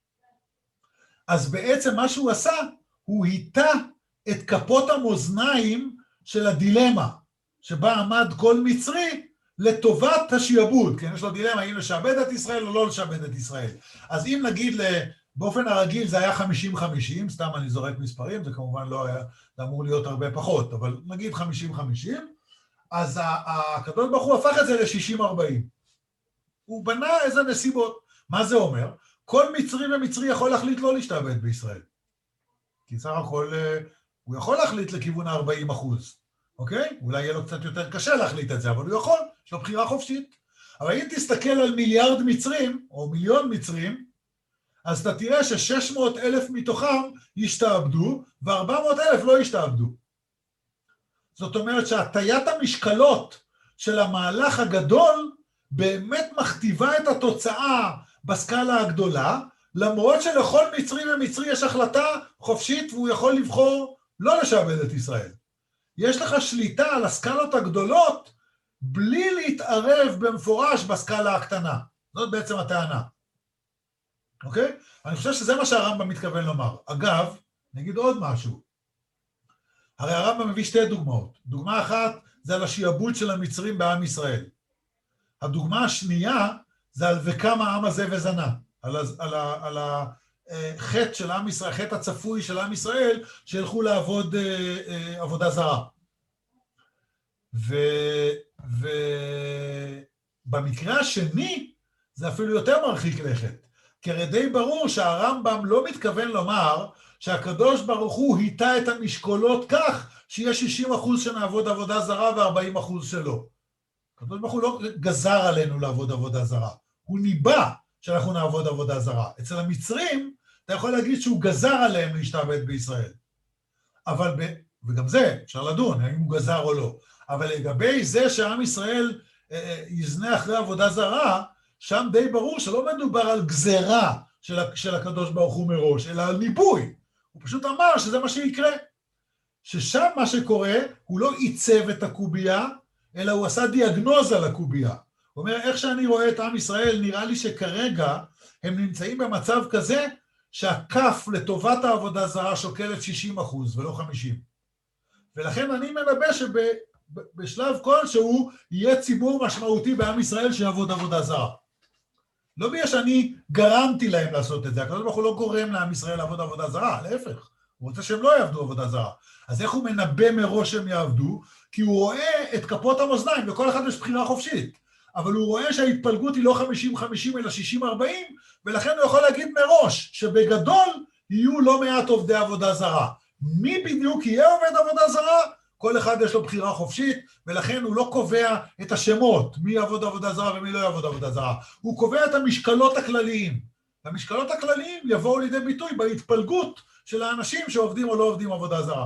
אז בעצם מה שהוא עשה, הוא היטה את כפות המאזניים של הדילמה, שבה עמד כל מצרי לטובת השעבוד, כן, יש לו דילמה, האם לשעבד את ישראל או לא לשעבד את ישראל. אז אם נגיד באופן הרגיל זה היה חמישים חמישים, סתם אני זורק מספרים, זה כמובן לא היה, זה אמור להיות הרבה פחות, אבל נגיד חמישים חמישים, אז הקדוש ברוך הוא הפך את זה ל-שישים ארבעים. הוא בנה איזה נסיבות. מה זה אומר? כל מצרי ומצרי יכול להחליט לא להשתעבד בישראל. כי סך הכל הוא יכול להחליט לכיוון ה-ארבעים אחוז. אוקיי? אולי יהיה לו קצת יותר קשה להחליט את זה, אבל הוא יכול, יש לו בחירה חופשית. אבל אם תסתכל על מיליארד מצרים, או מיליון מצרים, אז אתה תראה ש-שש מאות אלף מתוכם ישתעבדו, ו-ארבע מאות אלף לא ישתעבדו. זאת אומרת שהטיית המשקלות של המהלך הגדול באמת מכתיבה את התוצאה בסקאלה הגדולה, למרות שלכל מצרי ומצרי יש החלטה חופשית והוא יכול לבחור לא לשעבד את ישראל. יש לך שליטה על הסקאלות הגדולות בלי להתערב במפורש בסקאלה הקטנה. זאת בעצם הטענה. אוקיי? אני חושב שזה מה שהרמב"ם מתכוון לומר. אגב, נגיד עוד משהו. הרי הרמב"ם מביא שתי דוגמאות. דוגמה אחת זה על השיעבוד של המצרים בעם ישראל. הדוגמה השנייה זה על וקם העם הזה וזנה, על, על, על החטא של עם ישראל, החטא הצפוי של עם ישראל, שהלכו לעבוד אה, אה, עבודה זרה. ובמקרה השני, זה אפילו יותר מרחיק לכת, כי הרי די ברור שהרמב"ם לא מתכוון לומר שהקדוש ברוך הוא היטה את המשקולות כך שיש שישים אחוז שנעבוד עבודה זרה ו-ארבעים אחוז שלא. הקדוש ברוך הוא לא גזר עלינו לעבוד עבודה זרה, הוא ניבא שאנחנו נעבוד עבודה זרה. אצל המצרים אתה יכול להגיד שהוא גזר עליהם להשתעבד בישראל. אבל, ב... וגם זה אפשר לדון, האם הוא גזר או לא. אבל לגבי זה שעם ישראל אה, יזנה אחרי עבודה זרה, שם די ברור שלא מדובר על גזרה של, של הקדוש ברוך הוא מראש, אלא על ניבוי. הוא פשוט אמר שזה מה שיקרה. ששם מה שקורה, הוא לא עיצב את הקובייה, אלא הוא עשה דיאגנוזה לקובייה. הוא אומר, איך שאני רואה את עם ישראל, נראה לי שכרגע הם נמצאים במצב כזה, שהכף לטובת העבודה זרה שוקלת שישים אחוז ולא חמישים. ולכן אני מנבא שבשלב כלשהו יהיה ציבור משמעותי בעם ישראל שיעבוד עבודה זרה. לא בגלל שאני גרמתי להם לעשות את זה, הקדוש ברוך הוא לא גורם לעם ישראל לעבוד עבודה זרה, להפך, הוא רוצה שהם לא יעבדו עבודה זרה. אז איך הוא מנבא מראש שהם יעבדו? כי הוא רואה את כפות המאזניים, לכל אחד יש בחירה חופשית, אבל הוא רואה שההתפלגות היא לא חמישים חמישים אלא שישים ארבעים, ולכן הוא יכול להגיד מראש שבגדול יהיו לא מעט עובדי עבודה זרה. מי בדיוק יהיה עובד עבודה זרה? כל אחד יש לו בחירה חופשית, ולכן הוא לא קובע את השמות, מי יעבוד עבודה זרה ומי לא יעבוד עבודה זרה. הוא קובע את המשקלות הכלליים. המשקלות הכלליים יבואו לידי ביטוי בהתפלגות של האנשים שעובדים או לא עובדים עבודה זרה.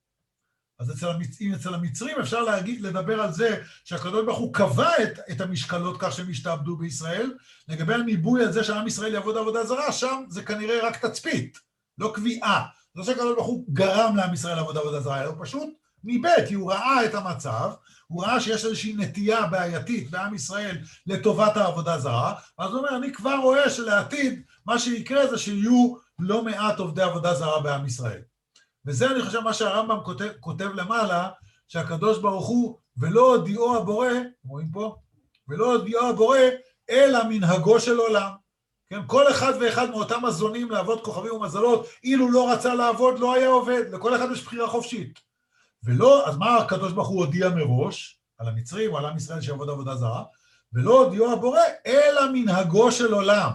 אז אצל המצרים, אצל המצרים אפשר להגיד, לדבר על זה שהקדוש ברוך הוא קבע את, את המשקלות כך שהם ישתעבדו בישראל. לגבי הניבוי על זה שעם ישראל יעבוד עבודה זרה, שם זה כנראה רק תצפית, לא קביעה. זה שהקדוש ברוך הוא גרם לעם ישראל לעבוד עבודה זרה, הוא פשוט ניבא, כי הוא ראה את המצב, הוא ראה שיש איזושהי נטייה בעייתית בעם ישראל לטובת העבודה זרה, אז הוא אומר, אני כבר רואה שלעתיד מה שיקרה זה שיהיו לא מעט עובדי עבודה זרה בעם ישראל. וזה אני חושב מה שהרמב"ם כותב, כותב למעלה, שהקדוש ברוך הוא, ולא הודיעו הבורא, רואים פה? ולא הודיעו הבורא, אלא מנהגו של עולם. כן? כל אחד ואחד מאותם הזונים לעבוד כוכבים ומזלות, אילו לא רצה לעבוד, לא היה עובד, לכל אחד יש בחירה חופשית. ולא, אז מה הקדוש ברוך הוא הודיע מראש, על המצרים או על עם ישראל שעבוד עבודה זרה, ולא הודיעו הבורא, אלא מנהגו של עולם.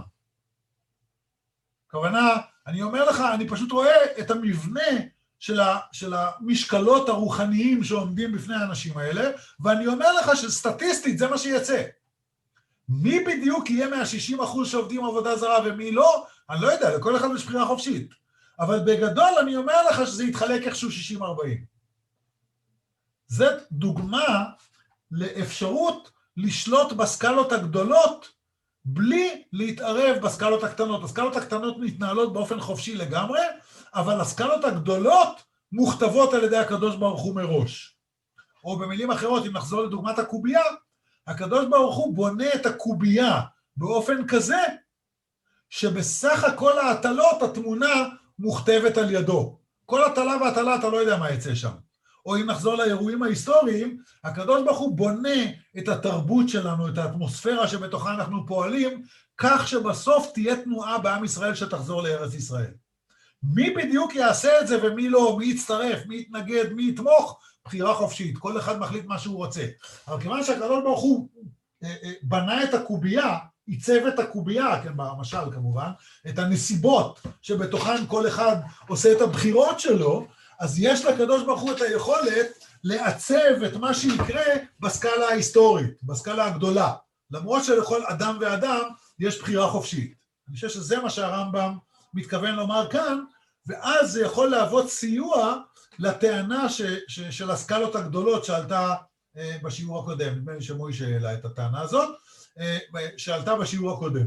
כוונה, אני אומר לך, אני פשוט רואה את המבנה של, ה, של המשקלות הרוחניים שעומדים בפני האנשים האלה, ואני אומר לך שסטטיסטית זה מה שיצא. מי בדיוק יהיה מה-שישים אחוז שעובדים עבודה זרה ומי לא? אני לא יודע, לכל אחד יש בחירה חופשית. אבל בגדול אני אומר לך שזה יתחלק איכשהו שישים ארבעים. זה דוגמה לאפשרות לשלוט בסקלות הגדולות בלי להתערב בסקלות הקטנות. הסקלות הקטנות מתנהלות באופן חופשי לגמרי, אבל הסקלות הגדולות מוכתבות על ידי הקדוש ברוך הוא מראש. או במילים אחרות, אם נחזור לדוגמת הקובייה, הקדוש ברוך הוא בונה את הקובייה באופן כזה, שבסך הכל ההטלות התמונה מוכתבת על ידו. כל הטלה והטלה אתה לא יודע מה יצא שם. או אם נחזור לאירועים ההיסטוריים, הקדוש ברוך הוא בונה את התרבות שלנו, את האטמוספירה שבתוכה אנחנו פועלים, כך שבסוף תהיה תנועה בעם ישראל שתחזור לארץ ישראל. מי בדיוק יעשה את זה ומי לא, מי יצטרף, מי יתנגד, מי יתמוך, בחירה חופשית, כל אחד מחליט מה שהוא רוצה. אבל כיוון שהקדוש ברוך הוא בנה את הקובייה, עיצב את הקובייה, כן, במשל כמובן, את הנסיבות שבתוכן כל אחד עושה את הבחירות שלו, אז יש לקדוש ברוך הוא את היכולת לעצב את מה שיקרה בסקאלה ההיסטורית, בסקאלה הגדולה, למרות שלכל אדם ואדם יש בחירה חופשית. אני חושב שזה מה שהרמב"ם מתכוון לומר כאן, ואז זה יכול להוות סיוע לטענה ש, ש, של הסקאלות הגדולות שעלתה אה, בשיעור הקודם, נדמה לי שמוישה העלה את הטענה הזאת, אה, שעלתה בשיעור הקודם.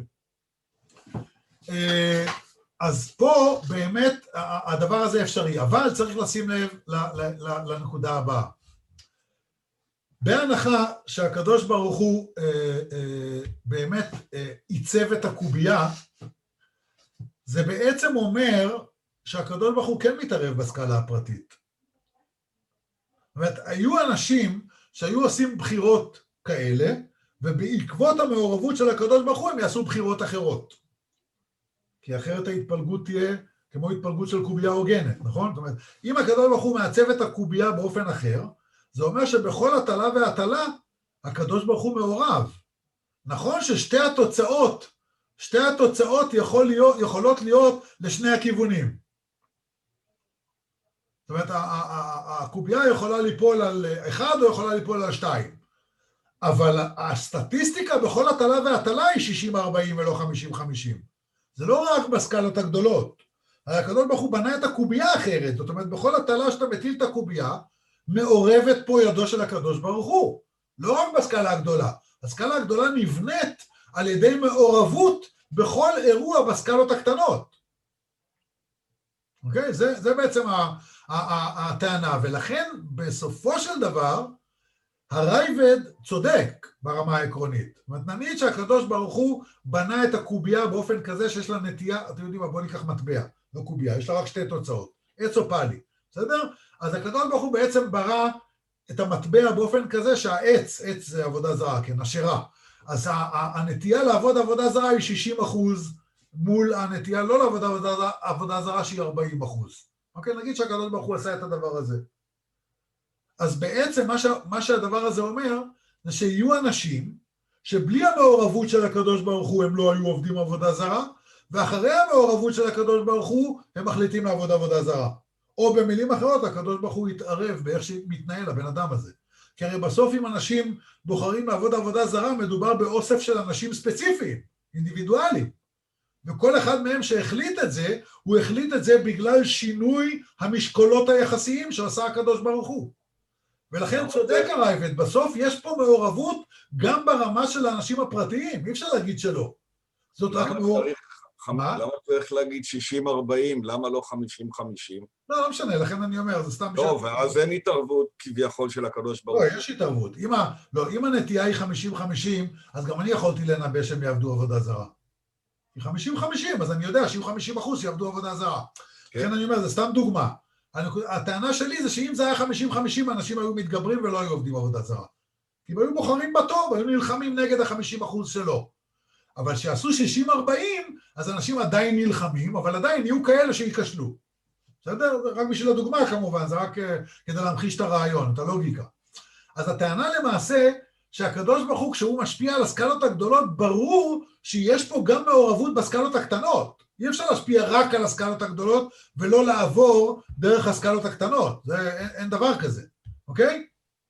אה, אז פה באמת הדבר הזה אפשרי, אבל צריך לשים לב לנקודה הבאה. בהנחה שהקדוש ברוך הוא אה, אה, באמת אה, עיצב את הקובייה, זה בעצם אומר שהקדוש ברוך הוא כן מתערב בסקאלה הפרטית. זאת אומרת, היו אנשים שהיו עושים בחירות כאלה, ובעקבות המעורבות של הקדוש ברוך הוא הם יעשו בחירות אחרות. כי אחרת ההתפלגות תהיה כמו התפלגות של קובייה הוגנת, נכון? זאת אומרת, אם הקדוש ברוך הוא מעצב את הקובייה באופן אחר, זה אומר שבכל הטלה והטלה, הקדוש ברוך הוא מעורב. נכון ששתי התוצאות, שתי התוצאות יכול להיות, יכולות להיות לשני הכיוונים. זאת אומרת, הקובייה יכולה ליפול על אחד או יכולה ליפול על שתיים. אבל הסטטיסטיקה בכל הטלה והטלה היא שישים ארבעים ולא חמישים חמישים. זה לא רק בסקלות הגדולות. הקדוש ברוך הוא בנה את הקובייה אחרת. זאת אומרת, בכל הטלה שאתה מטיל את הקובייה, מעורבת פה ידו של הקדוש ברוך הוא. לא רק בסקלה הגדולה. הסקלה הגדולה נבנית על ידי מעורבות בכל אירוע בסקלות הקטנות. אוקיי? זה, זה בעצם הטענה. ולכן, בסופו של דבר, הרייבד צודק ברמה העקרונית. זאת אומרת, נגיד שהקדוש ברוך הוא בנה את הקובייה באופן כזה שיש לה נטייה, אתם יודעים מה, בוא ניקח מטבע, לא קובייה, יש לה רק שתי תוצאות, עץ או פאלי, בסדר? אז הקדוש ברוך הוא בעצם ברא את המטבע באופן כזה שהעץ, עץ זה עבודה זרה, כן, השירה. אז הנטייה לעבוד עבודה זרה היא שישים אחוז, מול הנטייה לא לעבוד עבודה, עבודה זרה שהיא ארבעים אחוז. אוקיי, נגיד שהקדוש ברוך הוא עשה את הדבר הזה. אז בעצם מה, ש... מה שהדבר הזה אומר, זה שיהיו אנשים שבלי המעורבות של הקדוש ברוך הוא הם לא היו עובדים עבודה זרה, ואחרי המעורבות של הקדוש ברוך הוא הם מחליטים לעבוד עבודה זרה. או במילים אחרות, הקדוש ברוך הוא יתערב באיך שמתנהל הבן אדם הזה. כי הרי בסוף אם אנשים בוחרים לעבוד עבודה זרה, מדובר באוסף של אנשים ספציפיים, אינדיבידואליים. וכל אחד מהם שהחליט את זה, הוא החליט את זה בגלל שינוי המשקולות היחסיים שעשה הקדוש ברוך הוא. ולכן צודק הרייבד, בסוף יש פה מעורבות גם ברמה של האנשים הפרטיים, אי אפשר להגיד שלא. זאת רק מעורבות. למה צריך להגיד שישים ארבעים, למה לא חמישים חמישים? לא, לא משנה, לכן אני אומר, זה סתם... לא, ואז אין התערבות כביכול של הקדוש ברוך הוא. לא, יש התערבות. לא, אם הנטייה היא חמישים חמישים, אז גם אני יכולתי לנבא שהם יעבדו עבודה זרה. היא חמישים חמישים, אז אני יודע שיהיו חמישים אחוז שיעבדו עבודה זרה. לכן אני אומר, זה סתם דוגמה. הטענה שלי זה שאם זה היה חמישים חמישים, אנשים היו מתגברים ולא היו עובדים עבודה זרה. כי הם היו בוחרים בטוב, היו נלחמים נגד ה-חמישים אחוז שלו. אבל שעשו שישים ארבעים, אז אנשים עדיין נלחמים, אבל עדיין יהיו כאלה שיקשלו. בסדר? רק בשביל הדוגמה כמובן, זה רק כדי להמחיש את הרעיון, את הלוגיקה. אז הטענה למעשה, שהקדוש ברוך הוא, כשהוא משפיע על הסקלות הגדולות, ברור שיש פה גם מעורבות בסקלות הקטנות. אי אפשר להשפיע רק על הסקלות הגדולות, ולא לעבור דרך הסקלות הקטנות. זה, אין, אין דבר כזה, אוקיי?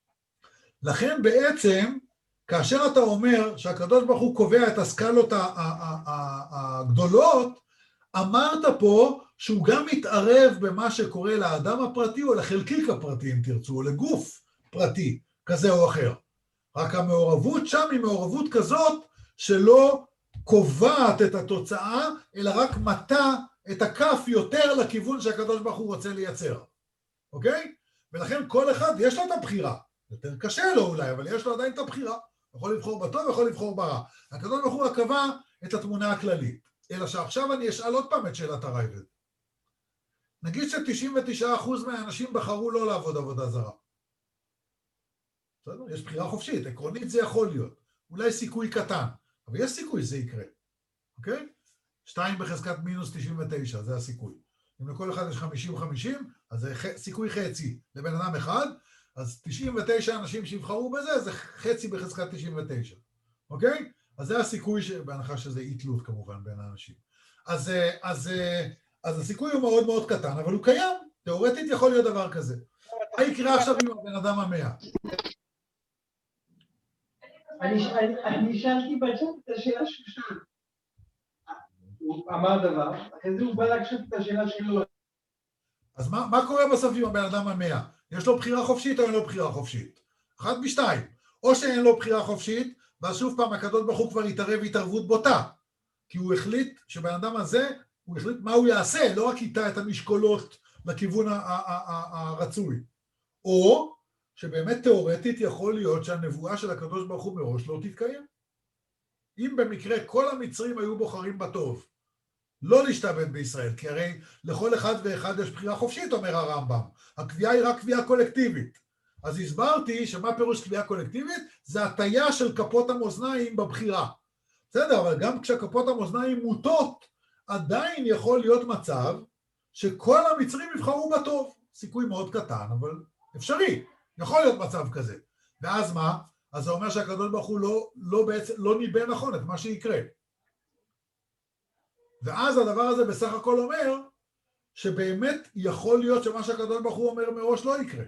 לכן בעצם, כאשר אתה אומר שהקדוש ברוך הוא קובע את הסקלות הגדולות, אמרת פה שהוא גם מתערב במה שקורה לאדם הפרטי, או לחלקיק הפרטי, אם תרצו, או לגוף פרטי, כזה או אחר. רק המעורבות שם היא מעורבות כזאת, שלא קובעת את התוצאה, אלא רק מטה את הכף יותר לכיוון שהקדוש ברוך הוא רוצה לייצר. אוקיי? ולכן כל אחד יש לו את הבחירה. יותר קשה לו אולי, אבל יש לו עדיין את הבחירה. יכול לבחור בטוב, יכול לבחור ברע. הקדוש ברוך הוא קבע את התמונה הכללית. אלא שעכשיו אני אשאל עוד פעם את שאלת הרייבד. נגיד ש-תשעים ותשעה אחוז מהאנשים בחרו לא לעבוד עבודה זרה. בסדר? יש בחירה חופשית, עקרונית זה יכול להיות. אולי סיכוי קטן, אבל יש סיכוי שזה יקרה. אוקיי? שתיים בחזקת מינוס תשעים ותשע, זה הסיכוי. אם לכל אחד יש חמישים חמישים, אז זה סיכוי חצי לבן אדם אחד, אז תשעים ותשע אנשים שיבחרו בזה, זה חצי בחזקת תשעים ותשע. אוקיי? אז זה הסיכוי, ש... בהנחה שזה אי תלות כמובן בין האנשים. אז, אז, אז הסיכוי הוא מאוד מאוד קטן, אבל הוא קיים. תיאורטית יכול להיות דבר כזה. מה יקרה עכשיו עם הבן אדם המאה? אני שאלתי בצ'אט את השאלה שהוא שאל. הוא אמר דבר, אחרי זה הוא בא להקשב את השאלה שלו. אז מה, מה קורה בסוף עם הבן אדם המאה? יש לו בחירה חופשית או אין לו בחירה חופשית? אחת משתיים. או שאין לו בחירה חופשית, ואז שוב פעם הקדוש ברוך הוא כבר יתערב התערבות בוטה. כי הוא החליט שבן אדם הזה, הוא החליט מה הוא יעשה, לא רק איתה את המשקולות לכיוון הרצוי. או שבאמת תיאורטית יכול להיות שהנבואה של הקדוש ברוך הוא מראש לא תתקיים. אם במקרה כל המצרים היו בוחרים בטוב, לא להשתעבד בישראל, כי הרי לכל אחד ואחד יש בחירה חופשית, אומר הרמב"ם. הקביעה היא רק קביעה קולקטיבית. אז הסברתי שמה פירוש קביעה קולקטיבית? זה הטיה של כפות המאזניים בבחירה. בסדר, אבל גם כשכפות המאזניים מוטות, עדיין יכול להיות מצב שכל המצרים יבחרו בטוב. סיכוי מאוד קטן, אבל אפשרי. יכול להיות מצב כזה. ואז מה? אז זה אומר שהקדוש ברוך הוא לא, לא, בעצם, לא ניבא נכון את מה שיקרה. ואז הדבר הזה בסך הכל אומר שבאמת יכול להיות שמה שהקדוש ברוך הוא אומר מראש לא יקרה.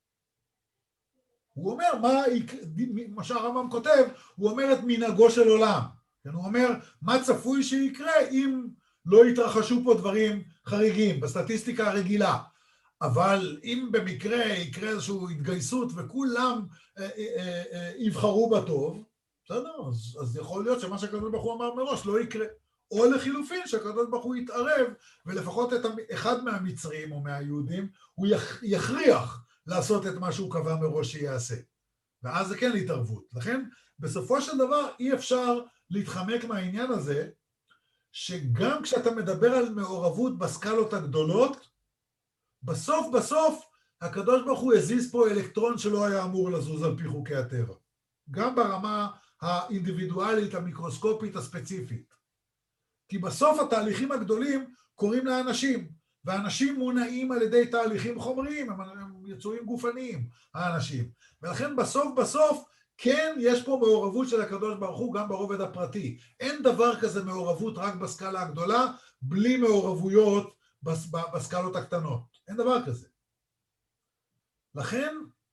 הוא אומר, מה, מה שהרמב"ם כותב, הוא אומר את מנהגו של עולם. הוא אומר, מה צפוי שיקרה אם לא יתרחשו פה דברים חריגים, בסטטיסטיקה הרגילה. אבל אם במקרה יקרה איזושהי התגייסות וכולם אה, אה, אה, יבחרו בטוב, בסדר, אז, אז יכול להיות שמה שהקדוש ברוך הוא אמר מראש לא יקרה. או לחילופין שהקדוש ברוך הוא יתערב, ולפחות את אחד מהמצרים או מהיהודים, הוא יכריח לעשות את מה שהוא קבע מראש שיעשה. ואז זה כן התערבות. לכן, בסופו של דבר אי אפשר להתחמק מהעניין הזה, שגם כשאתה מדבר על מעורבות בסקלות הגדולות, בסוף בסוף הקדוש ברוך הוא הזיז פה אלקטרון שלא היה אמור לזוז על פי חוקי הטבע. גם ברמה האינדיבידואלית, המיקרוסקופית, הספציפית. כי בסוף התהליכים הגדולים קוראים לאנשים, ואנשים מונעים על ידי תהליכים חומריים, הם יצורים גופניים, האנשים. ולכן בסוף בסוף כן יש פה מעורבות של הקדוש ברוך הוא גם ברובד הפרטי. אין דבר כזה מעורבות רק בסקאלה הגדולה, בלי מעורבויות בסקאלות הקטנות. אין דבר כזה. לכן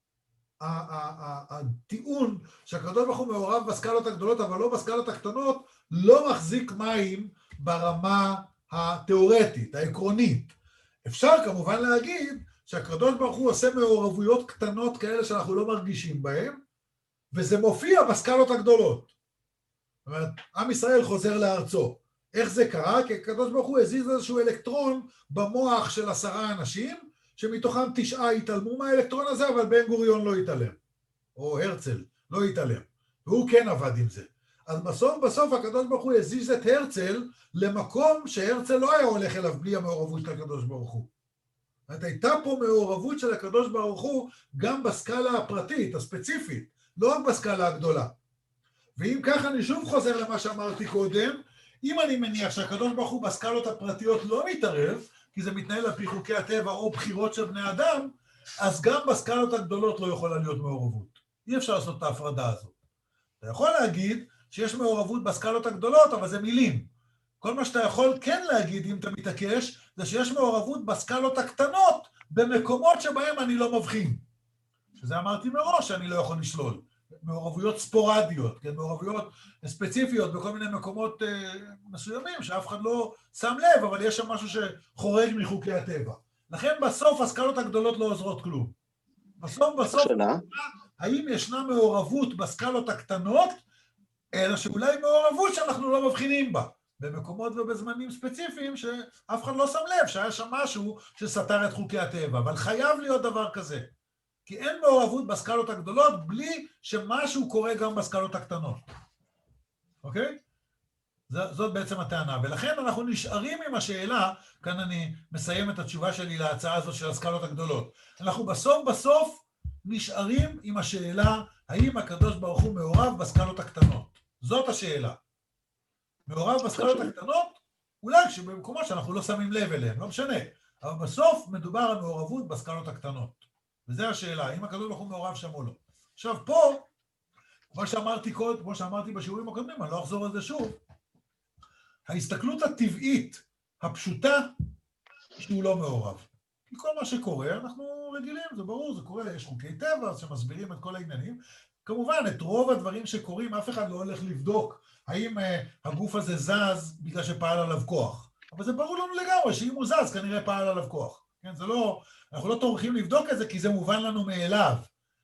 הטיעון שהקדוש ברוך הוא מעורב בסקאלות הגדולות, אבל לא בסקאלות הקטנות, לא מחזיק מים ברמה התיאורטית, העקרונית. אפשר כמובן להגיד שהקדוש ברוך הוא עושה מעורבויות קטנות כאלה שאנחנו לא מרגישים בהן, וזה מופיע בסקאלות הגדולות. זאת אומרת, עם ישראל חוזר לארצו. איך זה קרה? כי הקדוש ברוך הוא הזיז איזשהו אלקטרון במוח של עשרה אנשים, שמתוכם תשעה התעלמו מהאלקטרון הזה, אבל בן גוריון לא התעלם. או הרצל לא התעלם. והוא כן עבד עם זה. אז בסוף בסוף הקדוש ברוך הוא הזיז את הרצל למקום שהרצל לא היה הולך אליו בלי המעורבות של הקדוש ברוך הוא. זאת אומרת, הייתה פה מעורבות של הקדוש ברוך הוא גם בסקאלה הפרטית, הספציפית, לא רק בסקאלה הגדולה. ואם ככה אני שוב חוזר למה שאמרתי קודם, אם אני מניח שהקדוש ברוך הוא בסקאלות הפרטיות לא מתערב, כי זה מתנהל על פי חוקי הטבע או בחירות של בני אדם, אז גם בסקאלות הגדולות לא יכולה להיות מעורבות. אי אפשר לעשות את ההפרדה הזאת. אתה יכול להגיד שיש מעורבות בסקאלות הגדולות, אבל זה מילים. כל מה שאתה יכול כן להגיד, אם אתה מתעקש, זה שיש מעורבות בסקאלות הקטנות, במקומות שבהם אני לא מבחין. שזה אמרתי מראש שאני לא יכול לשלול. מעורבויות ספורדיות, כן? מעורבויות ספציפיות בכל מיני מקומות אה, מסוימים, שאף אחד לא שם לב, אבל יש שם משהו שחורג מחוקי הטבע. לכן בסוף הסקאלות הגדולות לא עוזרות כלום. בסוף בסוף, האם ישנה מעורבות בסקאלות הקטנות, אלא שאולי מעורבות שאנחנו לא מבחינים בה, במקומות ובזמנים ספציפיים שאף אחד לא שם לב, שהיה שם משהו שסתר את חוקי הטבע, אבל חייב להיות דבר כזה. כי אין מעורבות בסקאלות הגדולות בלי שמשהו קורה גם בסקאלות הקטנות. אוקיי? זאת בעצם הטענה. ולכן אנחנו נשארים עם השאלה, כאן אני מסיים את התשובה שלי להצעה הזאת של הסקאלות הגדולות. אנחנו בסוף בסוף נשארים עם השאלה, האם הקדוש ברוך הוא מעורב בסקאלות הקטנות? זאת השאלה. מעורב בסקאלות הקטנות? אולי שבמקומות שאנחנו לא שמים לב אליהם, לא משנה. אבל בסוף מדובר על מעורבות בסקאלות הקטנות. וזו השאלה, האם הקדוש ברוך הוא מעורב שם או לא. עכשיו פה, כמו שאמרתי קודם, כמו שאמרתי בשיעורים הקודמים, אני לא אחזור על זה שוב, ההסתכלות הטבעית, הפשוטה, שהוא לא מעורב. כי כל מה שקורה, אנחנו רגילים, זה ברור, זה קורה, יש חוקי טבע שמסבירים את כל העניינים. כמובן, את רוב הדברים שקורים, אף אחד לא הולך לבדוק, האם uh, הגוף הזה זז בגלל שפעל עליו כוח. אבל זה ברור לנו לגמרי, שאם הוא זז, כנראה פעל עליו כוח. כן, זה לא, אנחנו לא טורחים לבדוק את זה, כי זה מובן לנו מאליו.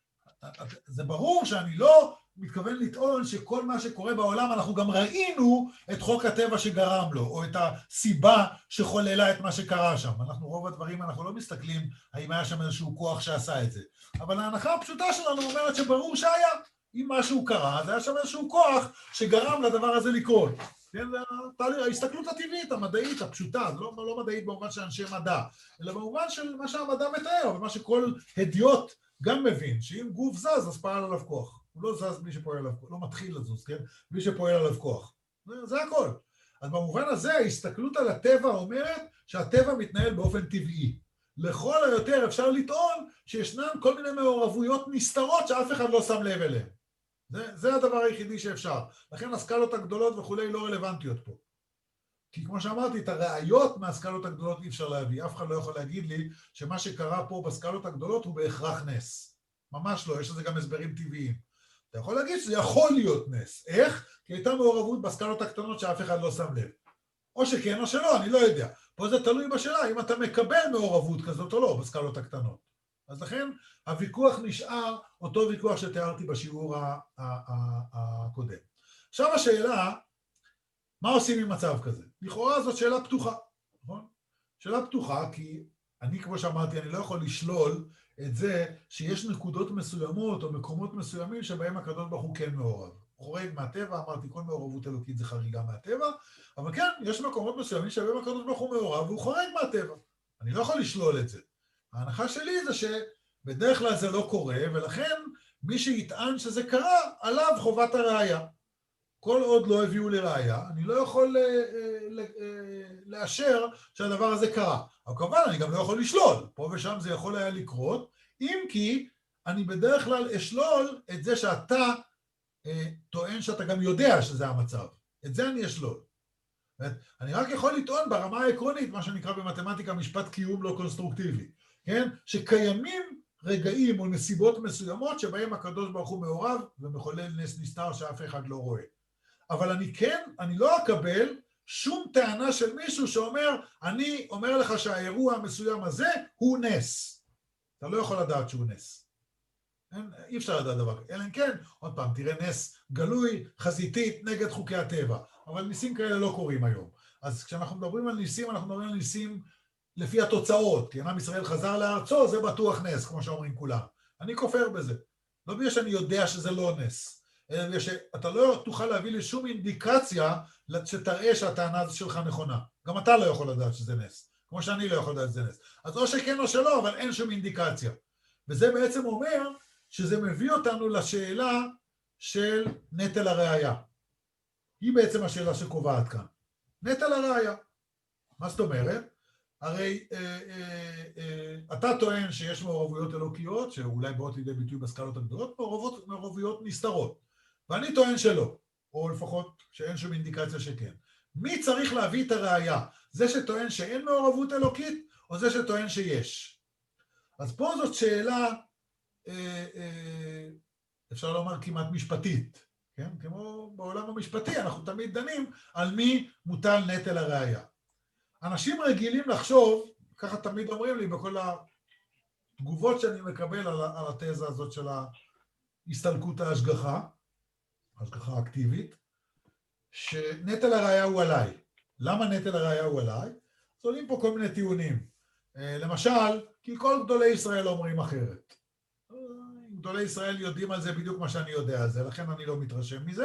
זה ברור שאני לא מתכוון לטעון שכל מה שקורה בעולם, אנחנו גם ראינו את חוק הטבע שגרם לו, או את הסיבה שחוללה את מה שקרה שם. אנחנו, רוב הדברים, אנחנו לא מסתכלים האם היה שם איזשהו כוח שעשה את זה. אבל ההנחה הפשוטה שלנו אומרת שברור שהיה. אם משהו קרה, אז היה שם איזשהו כוח שגרם לדבר הזה לקרות. כן, ההסתכלות הטבעית, המדעית, הפשוטה, לא, לא מדעית במובן של אנשי מדע, אלא במובן של מה שהמדע מתאר, ומה שכל הדיוט גם מבין שאם גוף זז, אז פעל עליו כוח. הוא לא זז בלי שפועל עליו כוח, לא מתחיל לזוז, כן? בלי שפועל עליו כוח. זה, זה הכל. אז במובן הזה, ההסתכלות על הטבע אומרת שהטבע מתנהל באופן טבעי. לכל היותר אפשר לטעון שישנן כל מיני מעורבויות נסתרות שאף אחד לא שם לב אליהן. זה, זה הדבר היחידי שאפשר. לכן הסקלות הגדולות וכולי לא רלוונטיות פה. כי כמו שאמרתי, את הראיות מהסקלות הגדולות אי אפשר להביא. אף אחד לא יכול להגיד לי שמה שקרה פה בסקלות הגדולות הוא בהכרח נס. ממש לא, יש לזה גם הסברים טבעיים. אתה יכול להגיד שזה יכול להיות נס. איך? כי הייתה מעורבות בסקלות הקטנות שאף אחד לא שם לב. או שכן או שלא, אני לא יודע. פה זה תלוי בשאלה, אם אתה מקבל מעורבות כזאת או לא בסקלות הקטנות. אז לכן הוויכוח נשאר אותו ויכוח שתיארתי בשיעור הקודם. עכשיו השאלה, מה עושים עם מצב כזה? לכאורה זאת שאלה פתוחה, נכון? שאלה פתוחה כי אני, כמו שאמרתי, אני לא יכול לשלול את זה שיש נקודות מסוימות או מקומות מסוימים שבהם הקדוש ברוך הוא כן מעורב. חורג מהטבע, אמרתי, כל מעורבות אלוקית זה חריגה מהטבע, אבל כן, יש מקומות מסוימים שבהם הקדוש ברוך הוא מעורב והוא חורג מהטבע. אני לא יכול לשלול את זה. ההנחה שלי זה שבדרך כלל זה לא קורה, ולכן מי שיטען שזה קרה, עליו חובת הראייה. כל עוד לא הביאו לראייה, אני לא יכול לאשר שהדבר הזה קרה. אבל כמובן, אני גם לא יכול לשלול. פה ושם זה יכול היה לקרות, אם כי אני בדרך כלל אשלול את זה שאתה טוען שאתה גם יודע שזה המצב. את זה אני אשלול. אני רק יכול לטעון ברמה העקרונית, מה שנקרא במתמטיקה משפט קיום לא קונסטרוקטיבי, כן? שקיימים רגעים או נסיבות מסוימות שבהם הקדוש ברוך הוא מעורב ומחולל נס נסתר שאף אחד לא רואה. אבל אני כן, אני לא אקבל שום טענה של מישהו שאומר, אני אומר לך שהאירוע המסוים הזה הוא נס. אתה לא יכול לדעת שהוא נס. אין, אי אפשר לדעת דבר כזה. אלא כן, עוד פעם, תראה נס גלוי, חזיתית, נגד חוקי הטבע. אבל ניסים כאלה לא קורים היום. אז כשאנחנו מדברים על ניסים, אנחנו מדברים על ניסים לפי התוצאות. כי עם ישראל חזר לארצו, זה בטוח נס, כמו שאומרים כולם. אני כופר בזה. לא בגלל שאני יודע שזה לא נס. אלא בגלל שאתה לא תוכל להביא לי שום אינדיקציה שתראה שהטענה שלך נכונה. גם אתה לא יכול לדעת שזה נס. כמו שאני לא יכול לדעת שזה נס. אז או שכן או שלא, אבל אין שום אינדיקציה. וזה בעצם אומר שזה מביא אותנו לשאלה של נטל הראייה. היא בעצם השאלה שקובעת כאן. נטל הראייה. מה זאת אומרת? הרי אה, אה, אה, אתה טוען שיש מעורבויות אלוקיות, שאולי באות לידי ביטוי בסקלות הגדולות, מעורבות, מעורבויות נסתרות. ואני טוען שלא, או לפחות שאין שום אינדיקציה שכן. מי צריך להביא את הראייה? זה שטוען שאין מעורבות אלוקית, או זה שטוען שיש? אז פה זאת שאלה, אה, אה, אפשר לומר כמעט משפטית, כן? כמו בעולם המשפטי, אנחנו תמיד דנים על מי מוטל נטל הראייה. אנשים רגילים לחשוב, ככה תמיד אומרים לי בכל התגובות שאני מקבל על, על התזה הזאת של ההסתלקות ההשגחה, השגחה אקטיבית, שנטל הראייה הוא עליי. למה נטל הראייה הוא עליי? אז עולים פה כל מיני טיעונים. למשל, כי כל גדולי ישראל אומרים אחרת. גדולי ישראל יודעים על זה בדיוק מה שאני יודע על זה, לכן אני לא מתרשם מזה.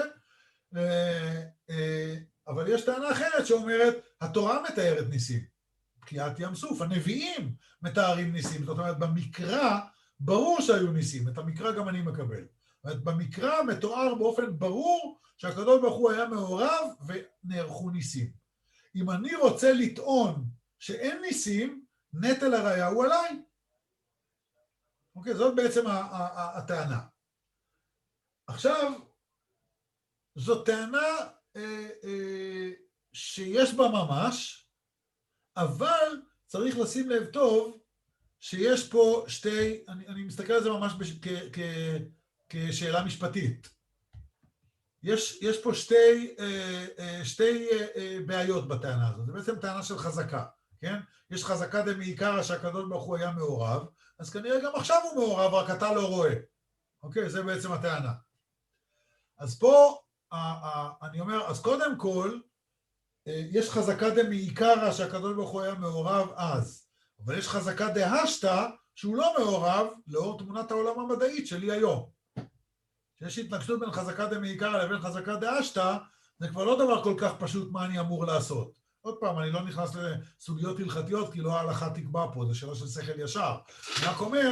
אבל יש טענה אחרת שאומרת, התורה מתארת ניסים. בקיעת ים סוף, הנביאים מתארים ניסים. זאת אומרת, במקרא ברור שהיו ניסים. את המקרא גם אני מקבל. זאת אומרת, במקרא מתואר באופן ברור שהקדוש ברוך הוא היה מעורב ונערכו ניסים. אם אני רוצה לטעון שאין ניסים, נטל הראייה הוא עליי. אוקיי, זאת בעצם הטענה. עכשיו, זאת טענה אה, אה, שיש בה ממש, אבל צריך לשים לב טוב שיש פה שתי, אני, אני מסתכל על זה ממש בש, כ, כ, כשאלה משפטית. יש, יש פה שתי, אה, שתי בעיות בטענה הזאת. זה בעצם טענה של חזקה, כן? יש חזקה דמעיקרא שהקדוש ברוך הוא היה מעורב, אז כנראה גם עכשיו הוא מעורב, רק אתה לא רואה. אוקיי? זה בעצם הטענה. אז פה, אני אומר, אז קודם כל, יש חזקה דמעיקרא שהקדוש ברוך הוא היה מעורב אז, אבל יש חזקה דהשתא שהוא לא מעורב לאור תמונת העולם המדעית שלי היום. שיש התנגשות בין חזקה דמעיקרא לבין חזקה דהשתא, זה כבר לא דבר כל כך פשוט מה אני אמור לעשות. עוד פעם, אני לא נכנס לסוגיות הלכתיות, כי לא ההלכה תקבע פה, זה שאלה של שכל ישר. אני רק אומר,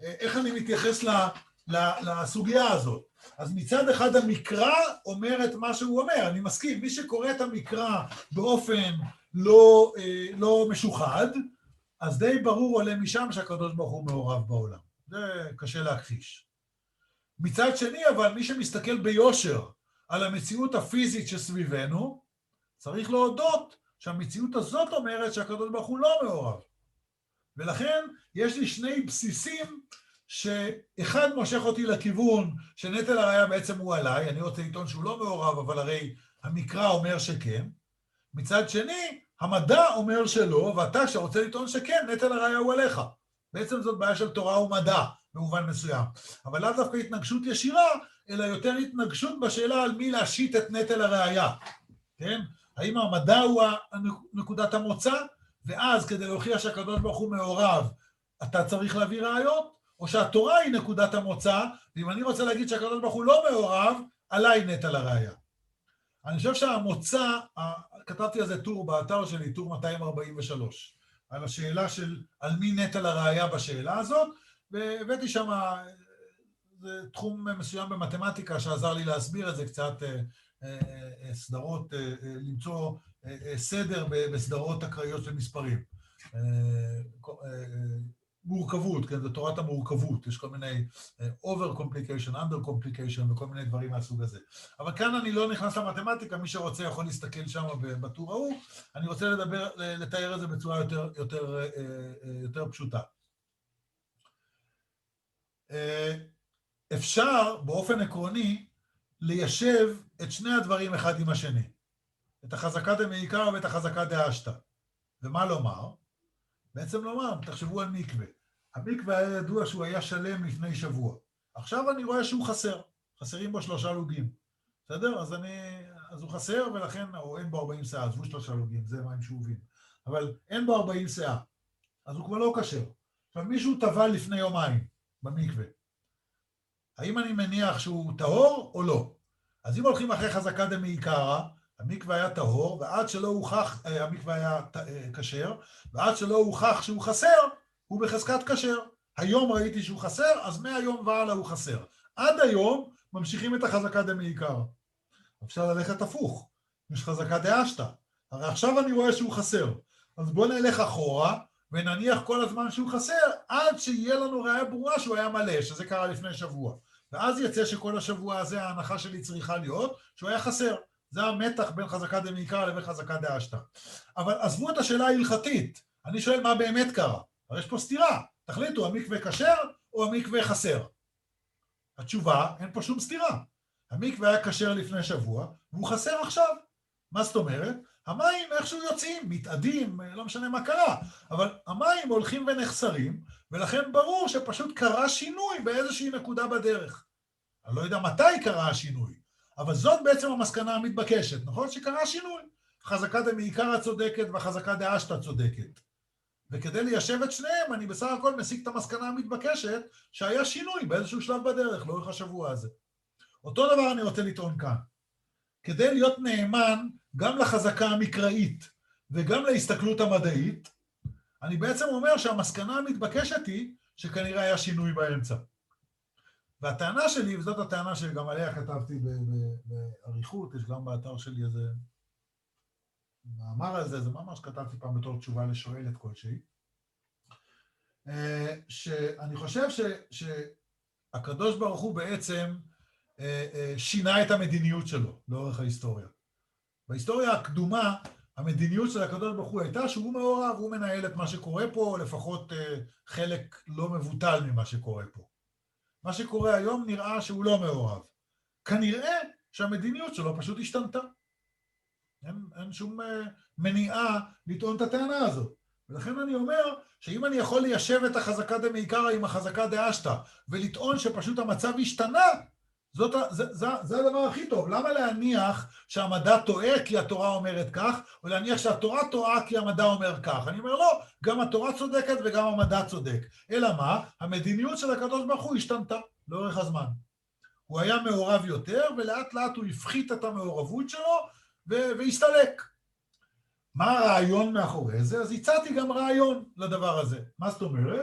איך אני מתייחס ל, ל, לסוגיה הזאת. אז מצד אחד המקרא אומר את מה שהוא אומר, אני מסכים, מי שקורא את המקרא באופן לא, לא משוחד, אז די ברור עולה משם שהקדוש ברוך הוא מעורב בעולם. זה קשה להכחיש. מצד שני, אבל מי שמסתכל ביושר על המציאות הפיזית שסביבנו, צריך להודות שהמציאות הזאת אומרת שהקדוש ברוך הוא לא מעורב. ולכן יש לי שני בסיסים שאחד מושך אותי לכיוון שנטל הראיה בעצם הוא עליי, אני רוצה לטעון שהוא לא מעורב, אבל הרי המקרא אומר שכן. מצד שני, המדע אומר שלא, ואתה שרוצה לטעון שכן, נטל הראיה הוא עליך. בעצם זאת בעיה של תורה ומדע, במובן מסוים. אבל לאו דווקא התנגשות ישירה, אלא יותר התנגשות בשאלה על מי להשית את נטל הראיה. כן? האם המדע הוא נקודת המוצא, ואז כדי להוכיח שהקדוש ברוך הוא מעורב, אתה צריך להביא ראיות, או שהתורה היא נקודת המוצא, ואם אני רוצה להגיד שהקדוש ברוך הוא לא מעורב, עליי נטל הראיה. אני חושב שהמוצא, כתבתי על זה טור באתר שלי, טור מאתיים ארבעים ושלוש, על השאלה של על מי נטל הראיה בשאלה הזאת, והבאתי שם, זה תחום מסוים במתמטיקה שעזר לי להסביר את זה קצת, סדרות, למצוא סדר בסדרות אקראיות של מספרים. מורכבות, כן, זה תורת המורכבות, יש כל מיני over complication, under complication וכל מיני דברים מהסוג הזה. אבל כאן אני לא נכנס למתמטיקה, מי שרוצה יכול להסתכל שם בטור ההוא, אני רוצה לדבר, לתאר את זה בצורה יותר, יותר, יותר פשוטה. אפשר באופן עקרוני ליישב את שני הדברים אחד עם השני, את החזקה דמעיקרא ואת החזקה דאשתא. ומה לומר? בעצם לומר, תחשבו על מקווה. המקווה היה ידוע שהוא היה שלם לפני שבוע. עכשיו אני רואה שהוא חסר. חסרים בו שלושה לוגים. בסדר? אז, אני, אז הוא חסר ולכן, או אין בו ארבעים שאה, עזבו שלושה לוגים, זה מים שאובים. אבל אין בו ארבעים שאה. אז הוא כבר לא כשר. עכשיו מישהו טבל לפני יומיים במקווה. האם אני מניח שהוא טהור או לא? אז אם הולכים אחרי חזקה דמעיקרא, המקווה היה טהור, ועד שלא הוכח, המקווה היה כשר, ועד שלא הוכח שהוא חסר, הוא בחזקת כשר. היום ראיתי שהוא חסר, אז מהיום והלאה הוא חסר. עד היום ממשיכים את החזקה דמעיקרא. אפשר ללכת הפוך, יש חזקה דאשתא. הרי עכשיו אני רואה שהוא חסר, אז בואו נלך אחורה, ונניח כל הזמן שהוא חסר, עד שיהיה לנו ראיה ברורה שהוא היה מלא, שזה קרה לפני שבוע. ואז יצא שכל השבוע הזה, ההנחה שלי צריכה להיות, שהוא היה חסר. זה המתח בין חזקה דמעיקרא לבין חזקה דאשתא. אבל עזבו את השאלה ההלכתית. אני שואל מה באמת קרה. הרי יש פה סתירה. תחליטו, המקווה כשר או המקווה חסר. התשובה, אין פה שום סתירה. המקווה היה כשר לפני שבוע, והוא חסר עכשיו. מה זאת אומרת? המים איכשהו יוצאים, מתאדים, לא משנה מה קרה. אבל המים הולכים ונחסרים, ולכן ברור שפשוט קרה שינוי באיזושהי נקודה בדרך. אני לא יודע מתי קרה השינוי. אבל זאת בעצם המסקנה המתבקשת, נכון? שקרה שינוי. חזקה דמעיקרא צודקת והחזקה דאשתא צודקת. וכדי ליישב את שניהם, אני בסך הכל מסיק את המסקנה המתבקשת, שהיה שינוי באיזשהו שלב בדרך, לאורך השבוע הזה. אותו דבר אני רוצה לטעון כאן. כדי להיות נאמן גם לחזקה המקראית וגם להסתכלות המדעית, אני בעצם אומר שהמסקנה המתבקשת היא שכנראה היה שינוי באמצע. והטענה שלי, וזאת הטענה שגם עליה כתבתי בעריכות, יש גם באתר שלי איזה מאמר על זה, זה מאמר שכתבתי פעם בתור תשובה לשואלת כלשהי, שאני חושב ש, שהקדוש ברוך הוא בעצם שינה את המדיניות שלו לאורך ההיסטוריה. בהיסטוריה הקדומה, המדיניות של הקדוש ברוך הוא הייתה שהוא מעורב, הוא מנהל את מה שקורה פה, או לפחות חלק לא מבוטל ממה שקורה פה. מה שקורה היום נראה שהוא לא מעורב. כנראה שהמדיניות שלו פשוט השתנתה. אין, אין שום מניעה לטעון את הטענה הזאת. ולכן אני אומר שאם אני יכול ליישב את החזקה דמעיקרא עם החזקה דאשתא, ולטעון שפשוט המצב השתנה, זאת, זה, זה, זה הדבר הכי טוב. למה להניח שהמדע טועה כי התורה אומרת כך, או להניח שהתורה טועה כי המדע אומר כך? אני אומר לא, גם התורה צודקת וגם המדע צודק. אלא מה? המדיניות של הקדוש ברוך הוא השתנתה לאורך הזמן. הוא היה מעורב יותר, ולאט לאט הוא הפחית את המעורבות שלו, והסתלק. מה הרעיון מאחורי זה? אז הצעתי גם רעיון לדבר הזה. מה זאת אומרת?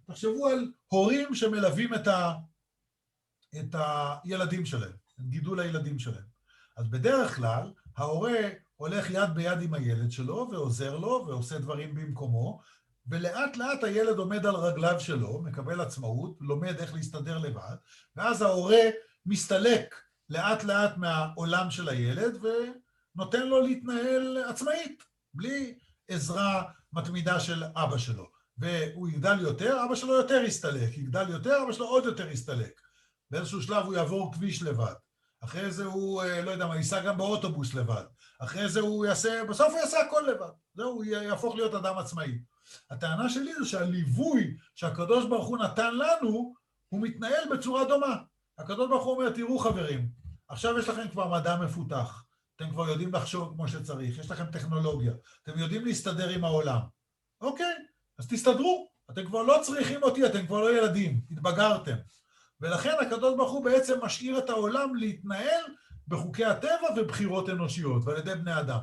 תחשבו על הורים שמלווים את, ה, את הילדים שלהם, את גידול הילדים שלהם. אז בדרך כלל, ההורה הולך יד ביד עם הילד שלו, ועוזר לו, ועושה דברים במקומו, ולאט לאט הילד עומד על רגליו שלו, מקבל עצמאות, לומד איך להסתדר לבד, ואז ההורה מסתלק לאט לאט מהעולם של הילד, ונותן לו להתנהל עצמאית, בלי עזרה מתמידה של אבא שלו. והוא יגדל יותר, אבא שלו יותר יסתלק, יגדל יותר, אבא שלו עוד יותר יסתלק. באיזשהו שלב הוא יעבור כביש לבד. אחרי זה הוא, לא יודע מה, ייסע גם באוטובוס לבד. אחרי זה הוא יעשה, בסוף הוא יעשה הכל לבד. זהו, הוא יהפוך להיות אדם עצמאי. הטענה שלי זה שהליווי שהקדוש ברוך הוא נתן לנו, הוא מתנהל בצורה דומה. הקדוש ברוך הוא אומר, תראו חברים, עכשיו יש לכם כבר מדע מפותח. אתם כבר יודעים לחשוב כמו שצריך, יש לכם טכנולוגיה, אתם יודעים להסתדר עם העולם. אוקיי, אז תסתדרו. אתם כבר לא צריכים אותי, אתם כבר לא ילדים, התבגרתם. ולכן הקדוש ברוך הוא בעצם משאיר את העולם להתנהל בחוקי הטבע ובחירות אנושיות, ועל ידי בני אדם.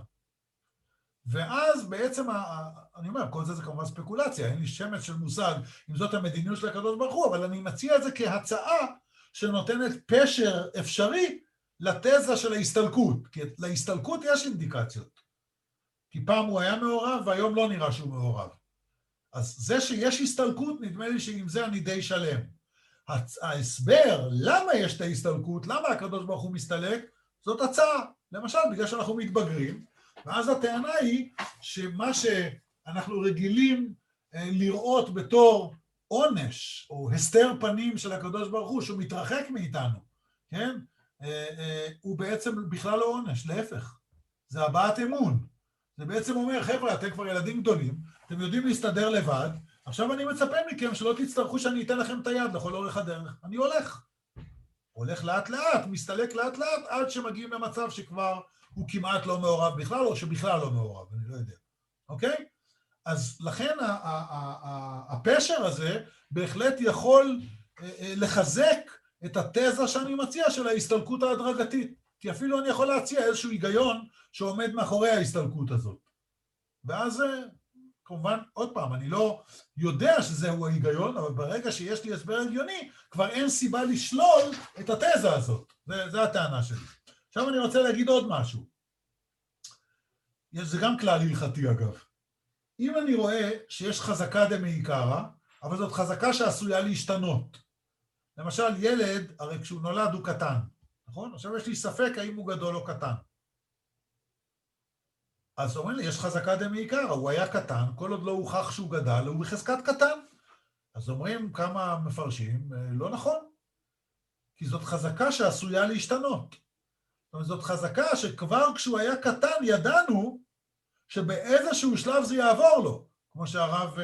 ואז בעצם, אני אומר, כל זה זה כמובן ספקולציה, אין לי שמץ של מושג אם זאת המדיניות של הקדוש ברוך הוא, אבל אני מציע את זה כהצעה שנותנת פשר אפשרי לתזה של ההסתלקות, כי להסתלקות יש אינדיקציות. כי פעם הוא היה מעורב והיום לא נראה שהוא מעורב. אז זה שיש הסתלקות, נדמה לי שעם זה אני די שלם. ההסבר, למה יש את ההסתלקות, למה הקדוש ברוך הוא מסתלק, זאת הצעה. למשל, בגלל שאנחנו מתבגרים, ואז הטענה היא שמה שאנחנו רגילים לראות בתור עונש, או הסתר פנים של הקדוש ברוך הוא, שהוא מתרחק מאיתנו, כן? הוא בעצם בכלל לא עונש, להפך. זה הבעת אמון. זה בעצם אומר, חבר'ה, אתם כבר ילדים גדולים, אתם יודעים להסתדר לבד, עכשיו אני מצפה מכם שלא תצטרכו שאני אתן לכם את היד לכל אורך הדרך. אני הולך. הולך לאט לאט, מסתלק לאט לאט, עד שמגיעים למצב שכבר הוא כמעט לא מעורב בכלל, או שבכלל לא מעורב, אני לא יודע. אוקיי? אז לכן הפשר הזה בהחלט יכול לחזק את התזה שאני מציע של ההסתלקות ההדרגתית. כי אפילו אני יכול להציע איזשהו היגיון שעומד מאחורי ההסתלקות הזאת. ואז, כמובן, עוד פעם, אני לא יודע שזהו ההיגיון, אבל ברגע שיש לי הסבר הגיוני, כבר אין סיבה לשלול את התזה הזאת. זה, זה הטענה שלי. עכשיו אני רוצה להגיד עוד משהו. זה גם כלל הלכתי, אגב. אם אני רואה שיש חזקה דמעיקרא, אבל זאת חזקה שעשויה להשתנות. למשל, ילד, הרי כשהוא נולד הוא קטן. נכון? עכשיו יש לי ספק האם הוא גדול או קטן. אז אומרים לי, יש חזקה דמעיקרא, הוא היה קטן, כל עוד לא הוכח שהוא גדל, הוא בחזקת קטן. אז אומרים כמה מפרשים, לא נכון. כי זאת חזקה שעשויה להשתנות. זאת אומרת, זאת חזקה שכבר כשהוא היה קטן ידענו שבאיזשהו שלב זה יעבור לו. כמו שהרב...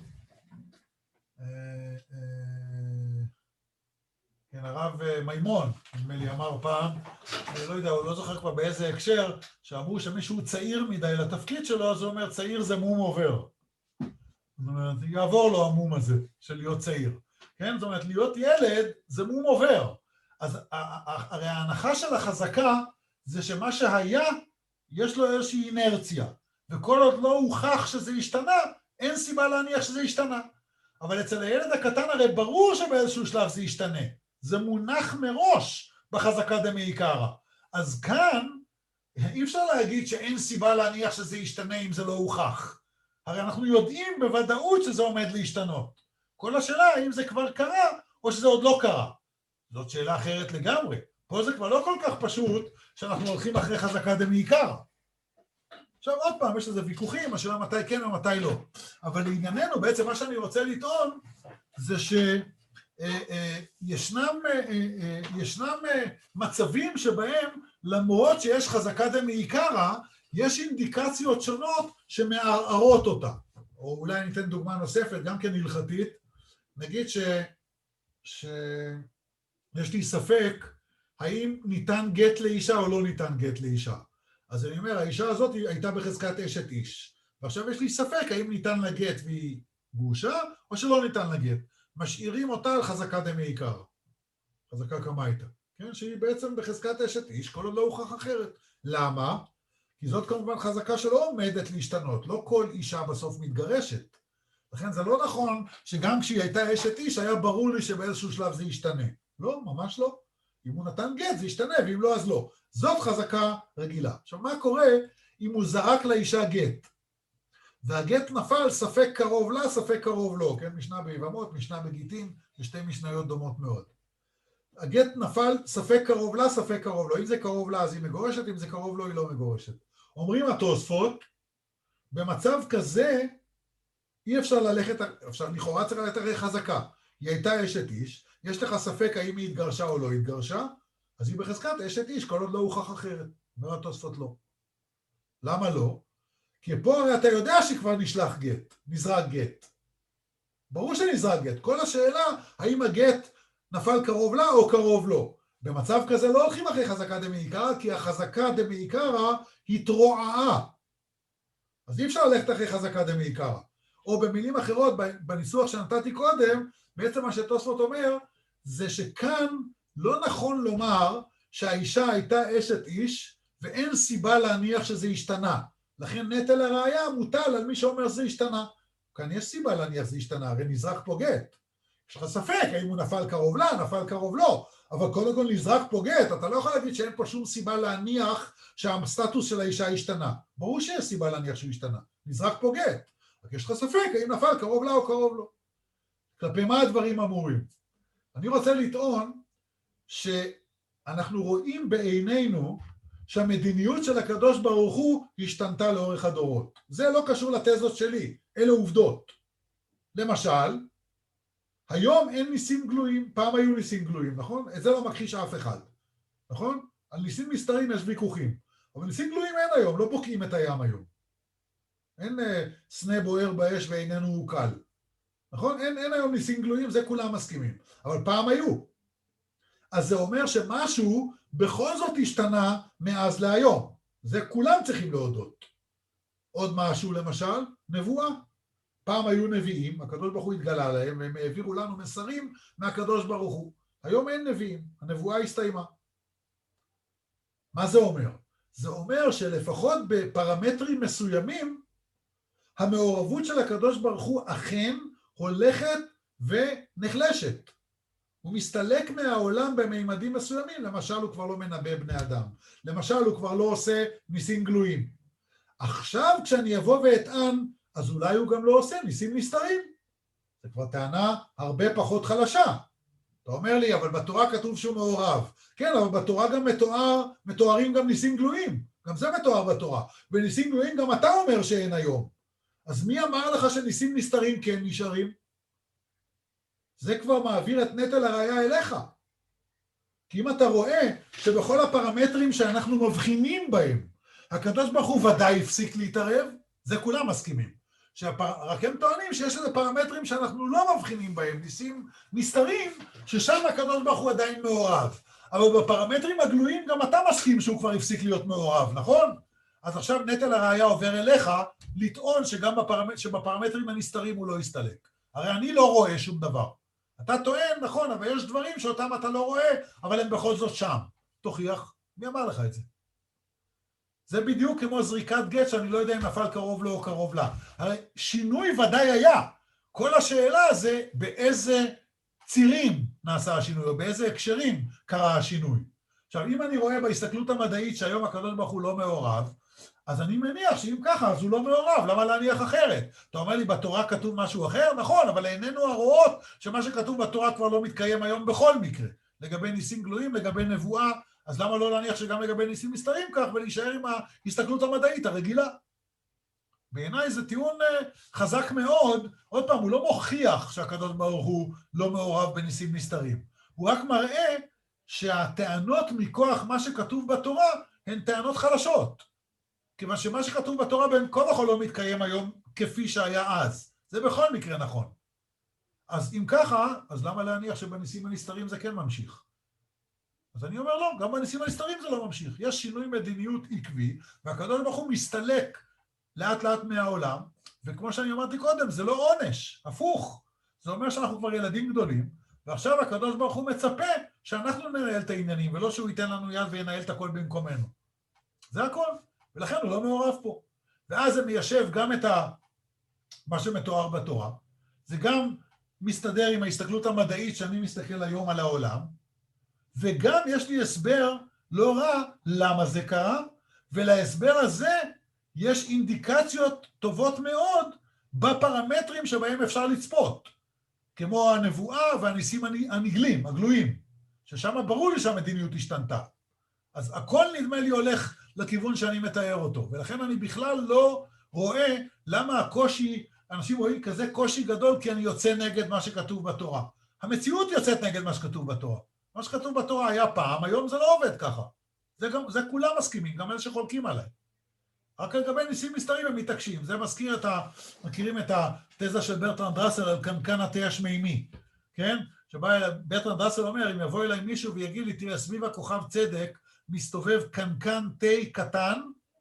כן, הרב מימון, נדמה לי, אמר פעם, אני לא יודע, הוא לא זוכר כבר באיזה הקשר, שאמרו שמישהו צעיר מדי לתפקיד שלו, אז הוא אומר, צעיר זה מום עובר. זאת אומרת, יעבור לו המום הזה של להיות צעיר. כן? זאת אומרת, להיות ילד זה מום עובר. אז הרי ההנחה של החזקה זה שמה שהיה, יש לו איזושהי אינרציה. וכל עוד לא הוכח שזה השתנה, אין סיבה להניח שזה השתנה. אבל אצל הילד הקטן הרי ברור שבאיזשהו שלב זה ישתנה. זה מונח מראש בחזקה דמעיקרא. אז כאן אי אפשר להגיד שאין סיבה להניח שזה ישתנה אם זה לא הוכח. הרי אנחנו יודעים בוודאות שזה עומד להשתנות. כל השאלה האם זה כבר קרה או שזה עוד לא קרה. זאת שאלה אחרת לגמרי. פה זה כבר לא כל כך פשוט שאנחנו הולכים אחרי חזקה דמעיקרא. עכשיו עוד פעם, יש לזה ויכוחים, השאלה מתי כן ומתי לא. אבל לענייננו, בעצם מה שאני רוצה לטעון זה ש... ישנם, ישנם מצבים שבהם למרות שיש חזקה דמעיקרא, יש אינדיקציות שונות שמערערות אותה. או אולי ניתן דוגמה נוספת, גם כן הלכתית. נגיד ש, שיש לי ספק האם ניתן גט לאישה או לא ניתן גט לאישה. אז אני אומר, האישה הזאת הייתה בחזקת אשת איש. ועכשיו יש לי ספק האם ניתן לה גט והיא גרושה או שלא ניתן לה גט. משאירים אותה על חזקה דמעיקרא, חזקה קמייתא, כן? שהיא בעצם בחזקת אשת איש, כל עוד לא הוכח אחרת. למה? כי זאת כמובן חזקה שלא עומדת להשתנות, לא כל אישה בסוף מתגרשת. לכן זה לא נכון שגם כשהיא הייתה אשת איש, היה ברור לי שבאיזשהו שלב זה ישתנה. לא, ממש לא. אם הוא נתן גט זה ישתנה, ואם לא אז לא. זאת חזקה רגילה. עכשיו, מה קורה אם הוא זרק לאישה גט? והגט נפל ספק קרוב לה, ספק קרוב לו, כן? משנה ביבמות, משנה בגיטין, ושתי משניות דומות מאוד. הגט נפל ספק קרוב לה, ספק קרוב לו. אם זה קרוב לה אז היא מגורשת, אם זה קרוב לו היא לא מגורשת. אומרים התוספות, במצב כזה אי אפשר ללכת, אפשר, לכאורה צריך ללכת הרי חזקה. היא הייתה אשת איש, יש לך ספק האם היא התגרשה או לא התגרשה, אז היא בחזקת אשת איש, כל עוד לא הוכח אחרת. אומר התוספות לא. למה לא? כי פה הרי אתה יודע שכבר נשלח גט, נזרק גט. ברור שנזרק גט. כל השאלה, האם הגט נפל קרוב לה או קרוב לו. במצב כזה לא הולכים אחרי חזקה דמעיקרא, כי החזקה דמעיקרא היא תרועעה. אז אי אפשר ללכת אחרי חזקה דמעיקרא. או במילים אחרות, בניסוח שנתתי קודם, בעצם מה שתוספות אומר, זה שכאן לא נכון לומר שהאישה הייתה אשת איש, ואין סיבה להניח שזה השתנה. לכן נטל הראיה מוטל על מי שאומר זה השתנה. כאן יש סיבה להניח זה השתנה, הרי נזרק פה גט. יש לך ספק, האם הוא נפל קרוב לה, נפל קרוב לא. אבל קודם כל נזרק פה גט, אתה לא יכול להגיד שאין פה שום סיבה להניח שהסטטוס של האישה השתנה. ברור שיש סיבה להניח שהוא השתנה. נזרק פה גט. רק יש לך ספק, האם נפל קרוב לה או קרוב לו. כלפי מה הדברים אמורים? אני רוצה לטעון שאנחנו רואים בעינינו שהמדיניות של הקדוש ברוך הוא השתנתה לאורך הדורות. זה לא קשור לתזות שלי, אלה עובדות. למשל, היום אין ניסים גלויים, פעם היו ניסים גלויים, נכון? את זה לא מכחיש אף אחד, נכון? על ניסים מסתרים יש ויכוחים, אבל ניסים גלויים אין היום, לא בוקעים את הים היום. אין uh, סנה בוער באש ואיננו קל. נכון? אין, אין היום ניסים גלויים, זה כולם מסכימים. אבל פעם היו. אז זה אומר שמשהו בכל זאת השתנה מאז להיום. זה כולם צריכים להודות. עוד משהו למשל, נבואה. פעם היו נביאים, הקדוש ברוך הוא התגלה להם, והם העבירו לנו מסרים מהקדוש ברוך הוא. היום אין נביאים, הנבואה הסתיימה. מה זה אומר? זה אומר שלפחות בפרמטרים מסוימים, המעורבות של הקדוש ברוך הוא אכן הולכת ונחלשת. הוא מסתלק מהעולם במימדים מסוימים, למשל הוא כבר לא מנבא בני אדם, למשל הוא כבר לא עושה ניסים גלויים. עכשיו כשאני אבוא ואטען, אז אולי הוא גם לא עושה ניסים נסתרים. זה כבר טענה הרבה פחות חלשה. אתה אומר לי, אבל בתורה כתוב שהוא מעורב. כן, אבל בתורה גם מתואר, מתוארים גם ניסים גלויים. גם זה מתואר בתורה. וניסים גלויים גם אתה אומר שאין היום. אז מי אמר לך שניסים נסתרים כן נשארים? זה כבר מעביר את נטל הראיה אליך. כי אם אתה רואה שבכל הפרמטרים שאנחנו מבחינים בהם, הקדוש ברוך הוא ודאי הפסיק להתערב, זה כולם מסכימים. שהפר... רק הם טוענים שיש איזה פרמטרים שאנחנו לא מבחינים בהם, ניסים נסתרים, ששם הקדוש ברוך הוא עדיין מעורב. אבל בפרמטרים הגלויים גם אתה מסכים שהוא כבר הפסיק להיות מעורב, נכון? אז עכשיו נטל הראיה עובר אליך לטעון שגם בפרמט... שבפרמטרים הנסתרים הוא לא יסתלק. הרי אני לא רואה שום דבר. אתה טוען, נכון, אבל יש דברים שאותם אתה לא רואה, אבל הם בכל זאת שם. תוכיח, מי אמר לך את זה? זה בדיוק כמו זריקת גט שאני לא יודע אם נפל קרוב לו או קרוב לה. הרי שינוי ודאי היה. כל השאלה זה באיזה צירים נעשה השינוי, או באיזה הקשרים קרה השינוי. עכשיו, אם אני רואה בהסתכלות המדעית שהיום הקדוש ברוך הוא לא מעורב, אז אני מניח שאם ככה, אז הוא לא מעורב, למה להניח אחרת? אתה אומר לי, בתורה כתוב משהו אחר? נכון, אבל איננו הרואות שמה שכתוב בתורה כבר לא מתקיים היום בכל מקרה. לגבי ניסים גלויים, לגבי נבואה, אז למה לא להניח שגם לגבי ניסים מסתרים כך, ולהישאר עם ההסתכלות המדעית הרגילה? בעיניי זה טיעון חזק מאוד, עוד פעם, הוא לא מוכיח שהקדוש ברוך הוא לא מעורב בניסים מסתרים. הוא רק מראה שהטענות מכוח מה שכתוב בתורה הן טענות חלשות. כיוון שמה שכתוב בתורה בין כה וכה לא מתקיים היום כפי שהיה אז. זה בכל מקרה נכון. אז אם ככה, אז למה להניח שבניסים הנסתרים זה כן ממשיך? אז אני אומר לא, גם בניסים הנסתרים זה לא ממשיך. יש שינוי מדיניות עקבי, והקדוש ברוך הוא מסתלק לאט לאט מהעולם, וכמו שאני אמרתי קודם, זה לא עונש, הפוך. זה אומר שאנחנו כבר ילדים גדולים, ועכשיו הקדוש ברוך הוא מצפה שאנחנו ננהל את העניינים, ולא שהוא ייתן לנו יד וינהל את הכל במקומנו. זה הכל. ולכן הוא לא מעורב פה. ואז זה מיישב גם את ה... מה שמתואר בתורה, זה גם מסתדר עם ההסתכלות המדעית שאני מסתכל היום על העולם, וגם יש לי הסבר לא רע למה זה קרה, ולהסבר הזה יש אינדיקציות טובות מאוד בפרמטרים שבהם אפשר לצפות, כמו הנבואה והניסים הנגלים, הגלויים, ששם ברור לי שהמדיניות השתנתה. אז הכל נדמה לי הולך לכיוון שאני מתאר אותו, ולכן אני בכלל לא רואה למה הקושי, אנשים רואים כזה קושי גדול כי אני יוצא נגד מה שכתוב בתורה. המציאות יוצאת נגד מה שכתוב בתורה. מה שכתוב בתורה היה פעם, היום זה לא עובד ככה. זה, גם, זה כולם מסכימים, גם אלה שחולקים עליי. רק לגבי ניסים מסתרים הם מתעקשים. זה מזכיר את ה... מכירים את התזה של ברטרנד ראסל על קנקן התה השמימי, כן? שבה ברטרנד ראסל אומר, אם יבוא אליי מישהו ויגיד לי, תראה, סביב הכוכב צדק מסתובב קנקן תה קטן,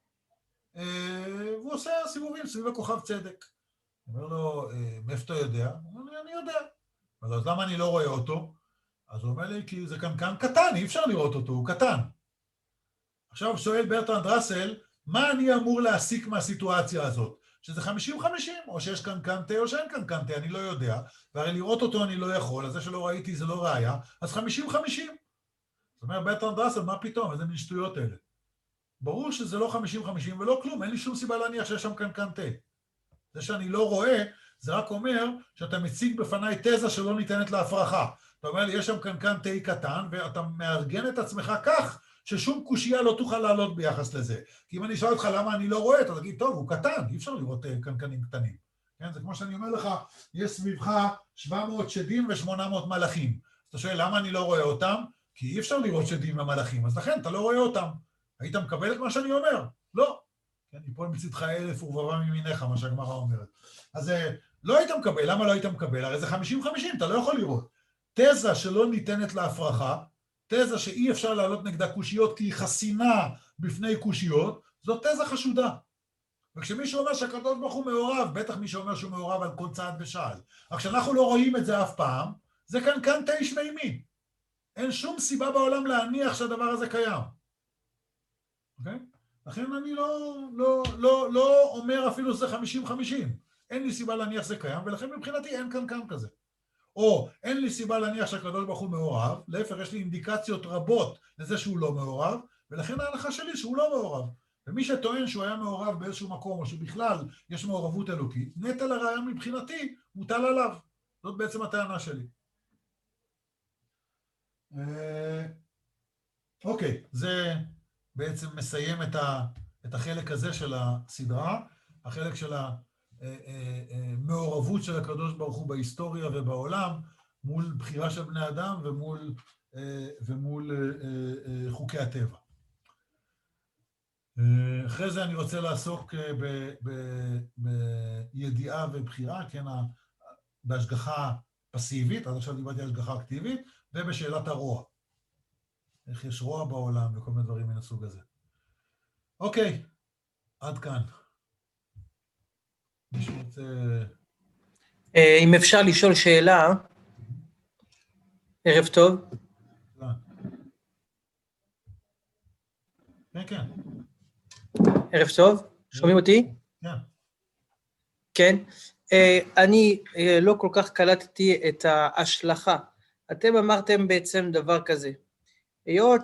והוא עושה סיבובים סביב הכוכב צדק. הוא אומר לו, מאיפה אתה יודע? הוא אומר לי, אני יודע. אבל אז למה אני לא רואה אותו? אז הוא אומר לי, כי זה קנקן קטן, אי אפשר לראות אותו, הוא קטן. עכשיו שואל ברטרנד ראסל, מה אני אמור להסיק מהסיטואציה הזאת? שזה חמישים חמישים, או שיש קנקן תה או שאין קנקן תה, אני לא יודע, והרי לראות אותו אני לא יכול, אז זה שלא ראיתי זה לא ראיה, אז חמישים חמישים. זאת אומרת, ברטרנד ראסל, מה פתאום? איזה מין שטויות אלה. ברור שזה לא חמישים חמישים ולא כלום, אין לי שום סיבה להניח שיש שם קנקן תה. זה שאני לא רואה, זה רק אומר שאתה מציג בפניי תזה שלא ניתנת להפרחה. אתה אומר לי, יש שם קנקן תה קטן, ואתה מארגן את עצמך כך, ששום קושייה לא תוכל לעלות ביחס לזה. כי אם אני שואל אותך למה אני לא רואה, אתה תגיד, טוב, הוא קטן, אי אפשר לראות קנקנים קטנים. כן? זה כמו שאני אומר לך, יש סביבך שבע מאות שדים ו-שמונה מאות מלאכים. אז אתה שואל, למה אני לא רואה אותם? כי אי אפשר לראות שדים ומלאכים, אז לכן אתה לא רואה אותם. היית מקבל את מה שאני אומר? לא. כן, יפול מצדך אלף ורבבה ממיניך, מה שהגמרא אומרת. אז לא היית מקבל, למה לא היית מקבל? הרי זה חמישים חמישים, אתה לא יכול לראות. תזה שלא ניתנת להפרחה, תזה שאי אפשר לעלות נגדה קושיות כי היא חסינה בפני קושיות, זאת תזה חשודה. וכשמישהו אומר שהקדוש ברוך הוא מעורב, בטח מי שאומר שהוא מעורב על כל צעד ושעל. רק כשאנחנו לא רואים את זה אף פעם, זה קנקן תה שמימי. אין שום סיבה בעולם להניח שהדבר הזה קיים. אוקיי? לכן אני לא, לא, לא, לא אומר אפילו שזה חמישים חמישים. אין לי סיבה להניח שזה קיים, ולכן מבחינתי אין קנקן כזה. או אין לי סיבה להניח שהקדוש ברוך הוא מעורב, להפך יש לי אינדיקציות רבות לזה שהוא לא מעורב, ולכן ההנחה שלי שהוא לא מעורב. ומי שטוען שהוא היה מעורב באיזשהו מקום, או שבכלל יש מעורבות אלוקית, נטל הראיה מבחינתי מוטל עליו. זאת בעצם הטענה שלי. אוקיי, זה בעצם מסיים את, ה, את החלק הזה של הסדרה, החלק של המעורבות של הקדוש ברוך הוא בהיסטוריה ובעולם, מול בחירה של בני אדם ומול, ומול חוקי הטבע. אחרי זה אני רוצה לעסוק ב, ב, בידיעה ובחירה, כן, בהשגחה פסיבית, עד עכשיו דיברתי על השגחה אקטיבית, ובשאלת הרוע. איך יש רוע בעולם וכל מיני דברים מן הסוג הזה. אוקיי, עד כאן. מישהו רוצה... אם אפשר לשאול שאלה, ערב טוב. כן, כן. ערב טוב, שומעים אותי? כן. כן. אני לא כל כך קלטתי את ההשלכה. אתם אמרתם בעצם דבר כזה. היות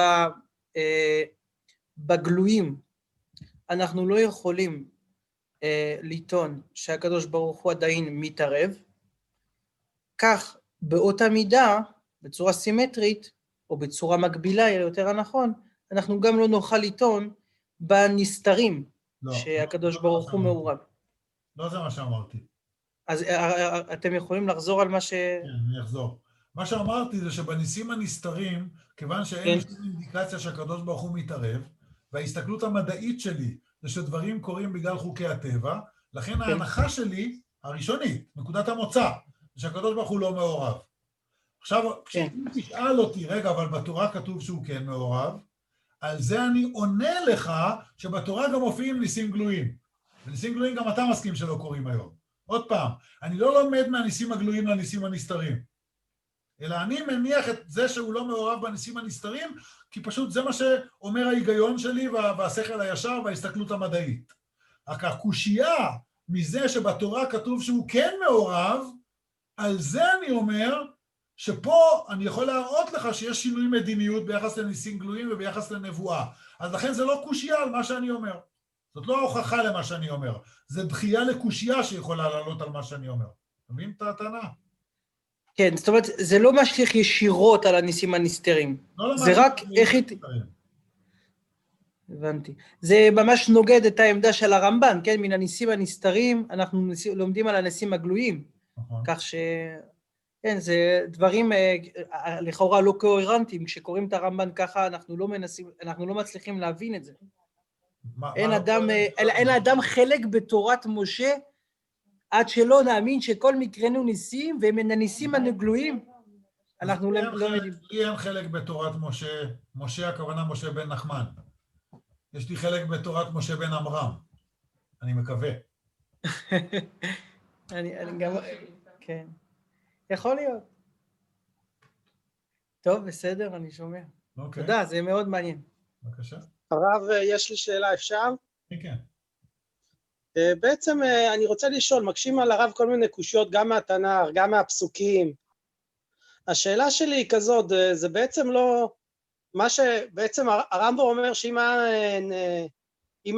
שבגלויים אנחנו לא יכולים לטעון שהקדוש ברוך הוא עדיין מתערב, כך באותה מידה, בצורה סימטרית, או בצורה מקבילה, יותר הנכון, אנחנו גם לא נוכל לטעון בנסתרים לא, שהקדוש לא, ברוך לא הוא מעורב. לא זה מה שאמרתי. אז אתם יכולים לחזור על מה ש... כן, אני אחזור. מה שאמרתי זה שבניסים הנסתרים, כיוון שאין כן. שום אינדיקציה שהקדוש ברוך הוא מתערב, וההסתכלות המדעית שלי זה שדברים קורים בגלל חוקי הטבע, לכן כן. ההנחה שלי, הראשונית, נקודת המוצא, זה שהקדוש ברוך הוא לא מעורב. עכשיו, כן. כשאם תשאל אותי, רגע, אבל בתורה כתוב שהוא כן מעורב, על זה אני עונה לך שבתורה גם מופיעים ניסים גלויים. וניסים גלויים גם אתה מסכים שלא קורים היום. עוד פעם, אני לא לומד מהניסים הגלויים לניסים הנסתרים, אלא אני מניח את זה שהוא לא מעורב בניסים הנסתרים, כי פשוט זה מה שאומר ההיגיון שלי והשכל הישר וההסתכלות המדעית. רק הקושייה מזה שבתורה כתוב שהוא כן מעורב, על זה אני אומר שפה אני יכול להראות לך שיש שינוי מדיניות ביחס לניסים גלויים וביחס לנבואה. אז לכן זה לא קושיה על מה שאני אומר. זאת לא ההוכחה למה שאני אומר. זה דחייה לקושיה שיכולה לעלות על מה שאני אומר. אתה מבין את הטענה? כן, זאת אומרת, זה לא משליך ישירות על הניסים הנסתרים. לא זה רק איך... הבנתי. זה ממש נוגד את העמדה של הרמב"ן, כן? מן הניסים הנסתרים, אנחנו לומדים על הניסים הגלויים. נכון. כך ש... כן, זה דברים לכאורה לא קוהרנטיים. כשקוראים את הרמב"ן ככה, אנחנו לא מנסים, אנחנו לא מצליחים להבין את זה. מה, אין מה אדם, לא אין, אין אדם חלק בתורת משה, עד שלא נאמין שכל מקרנו ניסים, ומן הניסים הגלויים, אנחנו לא יודעים. לי אין חלק בתורת משה, משה הכוונה משה בן נחמן. יש לי חלק בתורת משה בן עמרם, אני מקווה. אני, אני גם, כן. יכול להיות. טוב, בסדר, אני שומע. אוקיי. תודה, זה מאוד מעניין. בבקשה. הרב, יש לי שאלה, אפשר? כן, כן. בעצם אני רוצה לשאול, מקשים על הרב כל מיני קושיות, גם מהתנ"ך, גם מהפסוקים. השאלה שלי היא כזאת, זה בעצם לא... מה שבעצם הרמב"ם אומר שאם אם,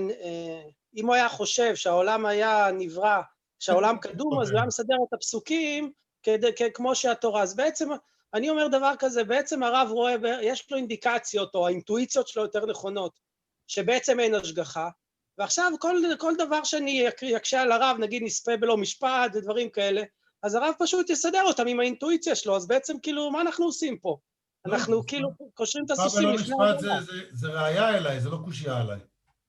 אם הוא היה חושב שהעולם היה נברא, שהעולם קדום, אז הוא היה מסדר את הפסוקים כדי, כמו שהתורה. אז בעצם, אני אומר דבר כזה, בעצם הרב רואה, יש לו אינדיקציות, או האינטואיציות שלו יותר נכונות, שבעצם אין השגחה, ועכשיו כל, כל דבר שאני יקשה על הרב, נגיד נספה בלא משפט, ודברים כאלה, אז הרב פשוט יסדר אותם עם האינטואיציה שלו, אז בעצם כאילו, מה אנחנו עושים פה? אנחנו כאילו קושרים את הסוסים לפני הדבר. זה ראיה אליי, זה לא קושיה עליי.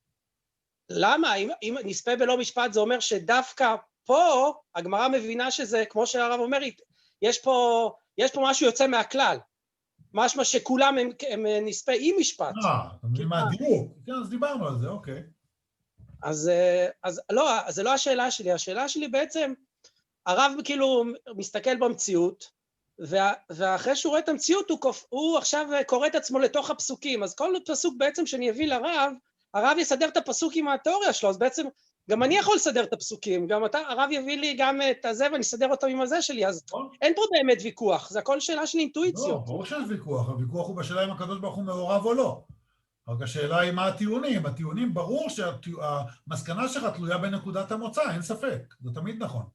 למה? אם נספה בלא משפט זה אומר שדווקא פה הגמרא מבינה שזה, כמו שהרב אומר, יש פה, יש פה משהו יוצא מהכלל. משמע שכולם הם נספה עם משפט. אה, אתה מבין מה הדיוק? כן, אז דיברנו על זה, אוקיי. אז, אז לא, זה לא השאלה שלי. השאלה שלי בעצם, הרב כאילו מסתכל במציאות, ואחרי שהוא רואה את המציאות, הוא, הוא עכשיו קורא את עצמו לתוך הפסוקים, אז כל פסוק בעצם שאני אביא לרב, הרב יסדר את הפסוק עם התיאוריה שלו, אז בעצם גם אני יכול לסדר את הפסוקים, גם אתה, הרב יביא לי גם את הזה ואני אסדר אותם עם הזה שלי, אז אין פה באמת ויכוח, זה הכל שאלה של אינטואיציות. לא, ברור שיש ויכוח, הוויכוח הוא בשאלה אם הקדוש ברוך הוא מעורב או לא. רק השאלה היא מה הטיעונים, הטיעונים ברור שהמסקנה שלך תלויה בנקודת המוצא, אין ספק, זה תמיד נכון.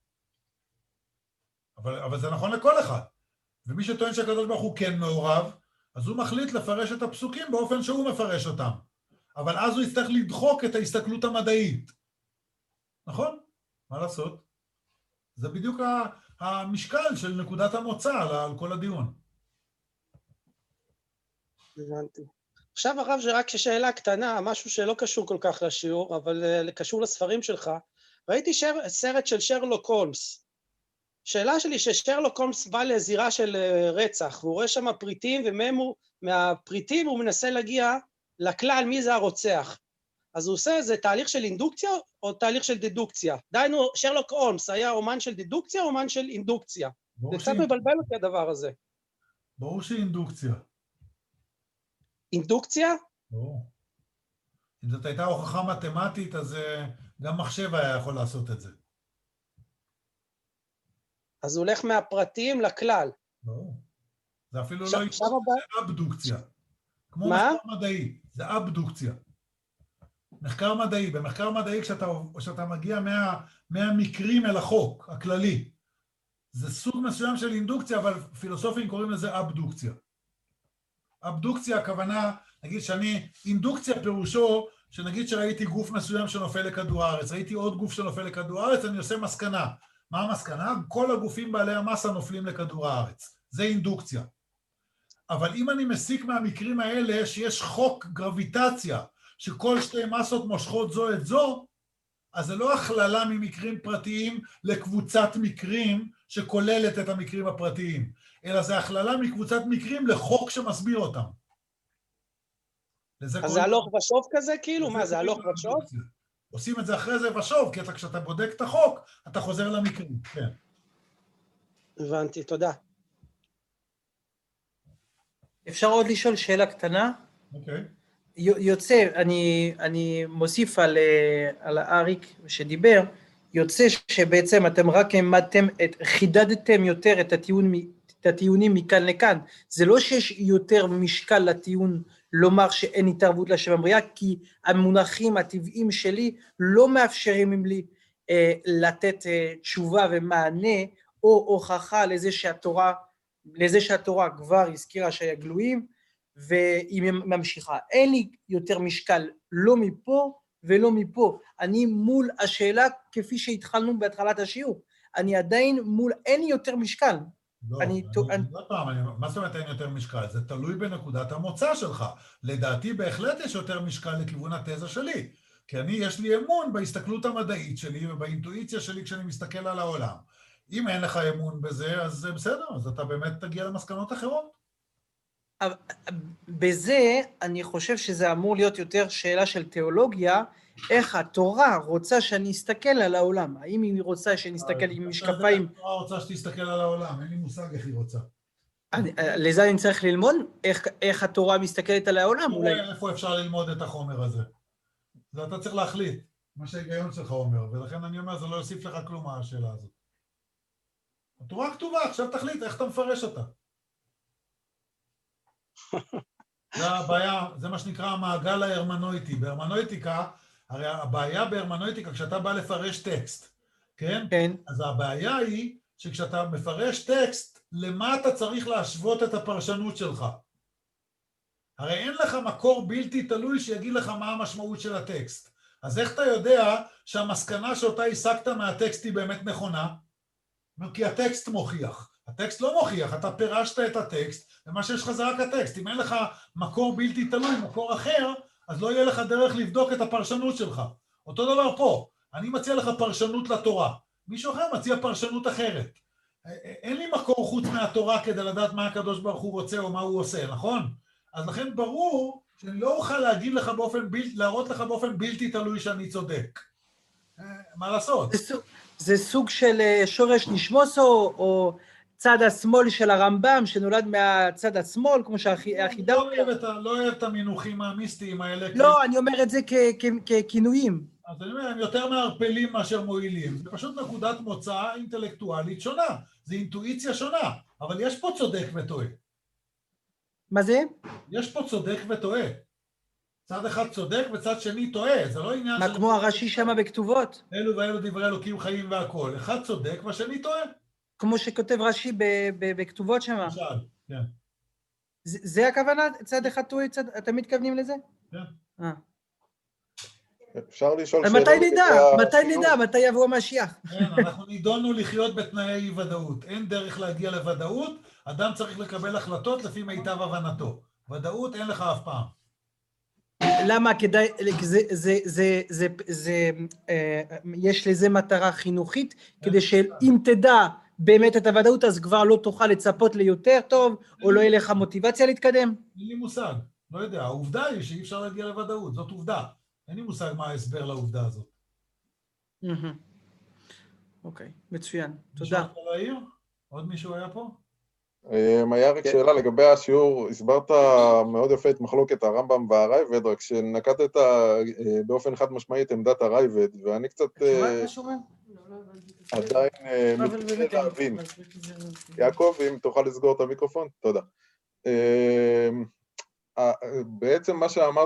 אבל, אבל זה נכון לכל אחד. ומי שטוען שהקדוש ברוך הוא כן מעורב, אז הוא מחליט לפרש את הפסוקים באופן שהוא מפרש אותם. אבל אז הוא יצטרך לדחוק את ההסתכלות המדעית. נכון? מה לעשות? זה בדיוק המשקל של נקודת המוצא על כל הדיון. הבנתי. עכשיו הרב, רק שאלה קטנה, משהו שלא קשור כל כך לשיעור, אבל קשור לספרים שלך. ראיתי שר, סרט של שרלוק הולמס. שאלה שלי ששרלוק הולמס בא לזירה של רצח, והוא רואה שם פריטים, ומהפריטים הוא מנסה להגיע לכלל מי זה הרוצח. אז הוא עושה איזה תהליך של אינדוקציה או תהליך של דדוקציה. דיינו, שרלוק הולמס היה אומן של דדוקציה או אומן של אינדוקציה. זה קצת מבלבל אותי הדבר הזה. ברור שאינדוקציה. אינדוקציה? ברור. אם זאת הייתה הוכחה מתמטית, אז גם מחשב היה יכול לעשות את זה. אז הוא הולך מהפרטים לכלל. ברור. זה אפילו לא זה אבדוקציה. כמו מחקר מדעי, זה אבדוקציה. מחקר מדעי, במחקר מדעי כשאתה, כשאתה מגיע מה, מהמקרים אל החוק הכללי, זה סוג מסוים של אינדוקציה, אבל פילוסופים קוראים לזה אבדוקציה. אבדוקציה הכוונה, נגיד שאני, אינדוקציה פירושו, שנגיד שראיתי גוף מסוים שנופל לכדור הארץ, ראיתי עוד גוף שנופל לכדור הארץ, אני עושה מסקנה. מה המסקנה? כל הגופים בעלי המסה נופלים לכדור הארץ. זה אינדוקציה. אבל אם אני מסיק מהמקרים האלה שיש חוק גרביטציה, שכל שתי מסות מושכות זו את זו, אז זה לא הכללה ממקרים פרטיים לקבוצת מקרים שכוללת את המקרים הפרטיים, אלא זה הכללה מקבוצת מקרים לחוק שמסביר אותם. אז זה הלוך ושוב כזה כאילו? מה, זה הלוך ושוב? עושים את זה אחרי זה ושוב, כי אתה, כשאתה בודק את החוק, אתה חוזר למקרים, כן. הבנתי, תודה. אפשר עוד לשאול שאלה קטנה? אוקיי. יוצא, אני, אני מוסיף על, על האריק שדיבר, יוצא שבעצם אתם רק העמדתם, חידדתם יותר את הטיעון, את הטיעונים מכאן לכאן. זה לא שיש יותר משקל לטיעון לומר שאין התערבות לשם הבריאה, כי המונחים הטבעיים שלי לא מאפשרים לי אה, לתת אה, תשובה ומענה, או הוכחה לזה שהתורה, לזה שהתורה כבר הזכירה שהיה גלויים, והיא ממשיכה. אין לי יותר משקל לא מפה ולא מפה. אני מול השאלה כפי שהתחלנו בהתחלת השיעור. אני עדיין מול, אין לי יותר משקל. לא, אני, אני, אני... לא פעם, אני, מה זאת אומרת אין יותר משקל? זה תלוי בנקודת המוצא שלך. לדעתי בהחלט יש יותר משקל לכיוון התזה שלי. כי אני, יש לי אמון בהסתכלות המדעית שלי ובאינטואיציה שלי כשאני מסתכל על העולם. אם אין לך אמון בזה, אז זה בסדר, אז אתה באמת תגיע למסקנות אחרות. בזה אני חושב שזה אמור להיות יותר שאלה של תיאולוגיה, איך התורה רוצה שאני אסתכל על העולם, האם היא רוצה שאני אסתכל עם משקפיים... התורה רוצה שתסתכל על העולם, אין לי מושג איך היא רוצה. לזה אני צריך ללמוד איך התורה מסתכלת על העולם. איפה אפשר ללמוד את החומר הזה? זה אתה צריך להחליט, מה שההיגיון שלך אומר, ולכן אני אומר, זה לא יוסיף לך כלום מהשאלה הזאת. התורה כתובה, עכשיו תחליט איך אתה מפרש אותה. זה הבעיה, זה מה שנקרא המעגל ההרמנויטי. בהרמנויטיקה, הרי הבעיה בהרמנויטיקה, כשאתה בא לפרש טקסט, כן? כן. אז הבעיה היא שכשאתה מפרש טקסט, למה אתה צריך להשוות את הפרשנות שלך? הרי אין לך מקור בלתי תלוי שיגיד לך מה המשמעות של הטקסט. אז איך אתה יודע שהמסקנה שאותה הסקת מהטקסט היא באמת נכונה? כי הטקסט מוכיח. הטקסט לא מוכיח, אתה פירשת את הטקסט, ומה שיש לך זה רק הטקסט. אם אין לך מקור בלתי תלוי, מקור אחר, אז לא יהיה לך דרך לבדוק את הפרשנות שלך. אותו דבר פה, אני מציע לך פרשנות לתורה. מישהו אחר מציע פרשנות אחרת. אין לי מקור חוץ מהתורה כדי לדעת מה הקדוש ברוך הוא רוצה או מה הוא עושה, נכון? אז לכן ברור שאני לא אוכל להגיד לך באופן בלתי, להראות לך באופן בלתי תלוי שאני צודק. מה לעשות? זה, זה סוג של שורש נשמוס או, או צד השמאל של הרמב"ם שנולד מהצד השמאל, כמו שהחידה... לא אוהב את המינוחים המיסטיים האלה. לא, אני אומר את זה ככינויים. אז אני אומר, הם יותר מערפלים מאשר מועילים. זה פשוט נקודת מוצא אינטלקטואלית שונה. זה אינטואיציה שונה, אבל יש פה צודק וטועה. מה זה? יש פה צודק וטועה. צד אחד צודק וצד שני טועה, זה לא עניין... מה, כמו הרש"י שמה בכתובות? אלו ואלו דברי אלוקים חיים והכל. אחד צודק והשני טועה. כמו שכותב רש"י בכתובות שמה. למשל, כן. זה הכוונה? צד אחד טועה, אתם מתכוונים לזה? כן. אה. אפשר לשאול שאלה... מתי נדע? מתי נדע? מתי יבוא המשיח? כן, אנחנו נידונו לחיות בתנאי אי ודאות. אין דרך להגיע לוודאות, אדם צריך לקבל החלטות לפי מיטב הבנתו. ודאות אין לך אף פעם. למה? כדאי, זה, זה, זה, זה, זה, יש לזה מטרה חינוכית, כדי שאם תדע באמת את הוודאות, אז כבר לא תוכל לצפות ליותר טוב, או לא יהיה לך מוטיבציה להתקדם? אין לי מושג, לא יודע. העובדה היא שאי אפשר להגיע לוודאות, זאת עובדה. אין לי מושג מה ההסבר לעובדה הזאת. אוקיי, מצוין. תודה. מישהו רוצה להעיר? עוד מישהו היה פה? היה רק שאלה לגבי השיעור, הסברת מאוד יפה את מחלוקת הרמב"ם והרייבד, רק שנקטת באופן חד משמעי את עמדת הרייבד, ואני קצת עדיין מתקשה להבין. יעקב, אם תוכל לסגור את המיקרופון? תודה. בעצם מה שאמרת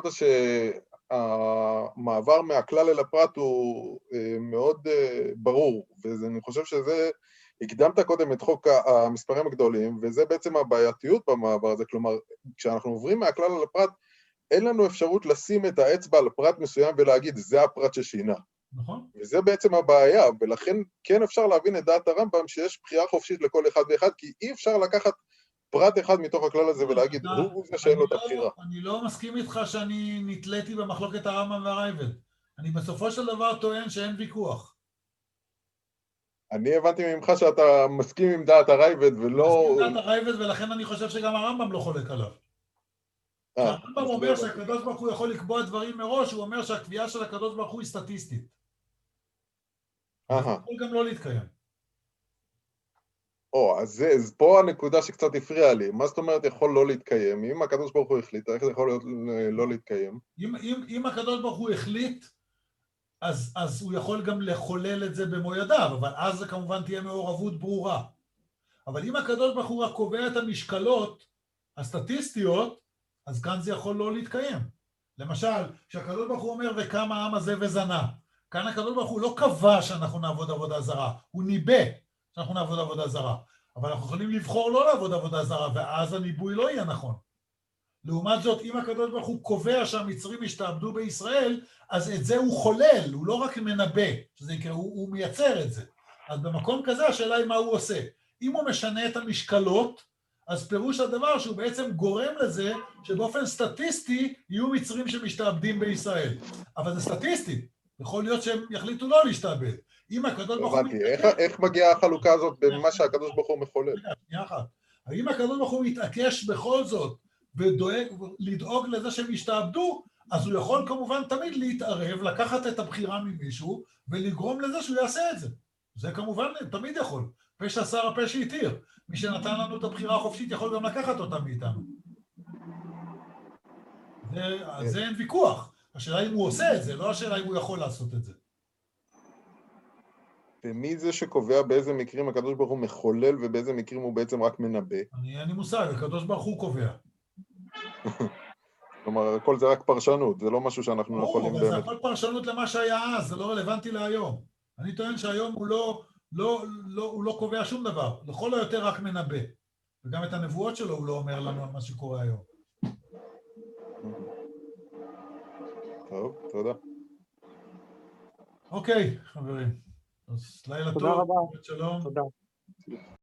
שהמעבר מהכלל אל הפרט הוא מאוד ברור, ואני חושב שזה, הקדמת קודם את חוק המספרים הגדולים, וזה בעצם הבעייתיות במעבר הזה, כלומר, כשאנחנו עוברים מהכלל אל הפרט, אין לנו אפשרות לשים את האצבע על פרט מסוים ולהגיד, זה הפרט ששינה. נכון. וזה בעצם הבעיה, ולכן כן אפשר להבין את דעת הרמב"ם שיש בחירה חופשית לכל אחד ואחד, כי אי אפשר לקחת פרט אחד מתוך הכלל הזה ולהגיד, הוא זה שאין לו את הבחירה. אני לא מסכים איתך שאני נתליתי במחלוקת הרמב"ם והרייבד. אני בסופו של דבר טוען שאין ויכוח. אני הבנתי ממך שאתה מסכים עם דעת הרייבד ולא... מסכים עם דעת הרייבד, ולכן אני חושב שגם הרמב"ם לא חולק עליו. כשהרמב"ם אומר שהקדוש ברוך הוא יכול לקבוע דברים מראש, הוא אומר שהקביעה של הקדוש ברוך הוא היא סטטיסטית. זה יכול גם לא להתקיים. או, אז, זה, אז פה הנקודה שקצת הפריעה לי. מה זאת אומרת יכול לא להתקיים? אם הקדוש ברוך הוא החליט, איך זה יכול להיות לא להתקיים? אם, אם, אם הקדוש ברוך הוא החליט, אז, אז הוא יכול גם לחולל את זה במו ידיו, אבל אז זה כמובן תהיה מעורבות ברורה. אבל אם הקדוש ברוך הוא רק קובע את המשקלות הסטטיסטיות, אז כאן זה יכול לא להתקיים. למשל, כשהקדוש ברוך הוא אומר וקם העם הזה וזנה, כאן הקדוש ברוך הוא לא קבע שאנחנו נעבוד עבודה זרה, הוא ניבא שאנחנו נעבוד עבודה זרה, אבל אנחנו יכולים לבחור לא לעבוד עבודה זרה, ואז הניבוי לא יהיה נכון. לעומת זאת, אם הקדוש ברוך הוא קובע שהמצרים ישתעבדו בישראל, אז את זה הוא חולל, הוא לא רק מנבא, שזה יקרה, הוא, הוא מייצר את זה. אז במקום כזה השאלה היא מה הוא עושה. אם הוא משנה את המשקלות, אז פירוש הדבר שהוא בעצם גורם לזה שבאופן סטטיסטי יהיו מצרים שמשתעבדים בישראל. אבל זה סטטיסטי, יכול להיות שהם יחליטו לא להשתעבד. אם הקדוש ברוך הוא... הבנתי, איך, איך מגיעה החלוקה הזאת בין מה שהקדוש ברוך הוא מחולל? שנייה אחת. האם הקדוש ברוך הוא מתעקש בכל זאת ולדאוג לזה שהם ישתעבדו, אז הוא יכול כמובן תמיד להתערב, לקחת את הבחירה ממישהו ולגרום לזה שהוא יעשה את זה. זה כמובן תמיד יכול. פשע שר הפה שהתיר. מי שנתן לנו את הבחירה החופשית יכול גם לקחת אותה מאיתנו. זה, זה אין ויכוח. השאלה אם הוא עושה את זה, לא השאלה אם הוא יכול לעשות את זה. ומי זה שקובע באיזה מקרים הקדוש ברוך הוא מחולל ובאיזה מקרים הוא בעצם רק מנבא? אני, אני מושג, הקדוש ברוך הוא קובע. כלומר, הכל זה רק פרשנות, זה לא משהו שאנחנו ברור, יכולים אבל באמת... זה הכל פרשנות למה שהיה אז, זה לא רלוונטי להיום. אני טוען שהיום הוא לא, לא, לא, הוא לא קובע שום דבר, לכל היותר רק מנבא. וגם את הנבואות שלו הוא לא אומר לנו על מה שקורה היום. טוב, תודה. אוקיי, חברים. אז לילה טוב. תודה רבה. שלום. תודה.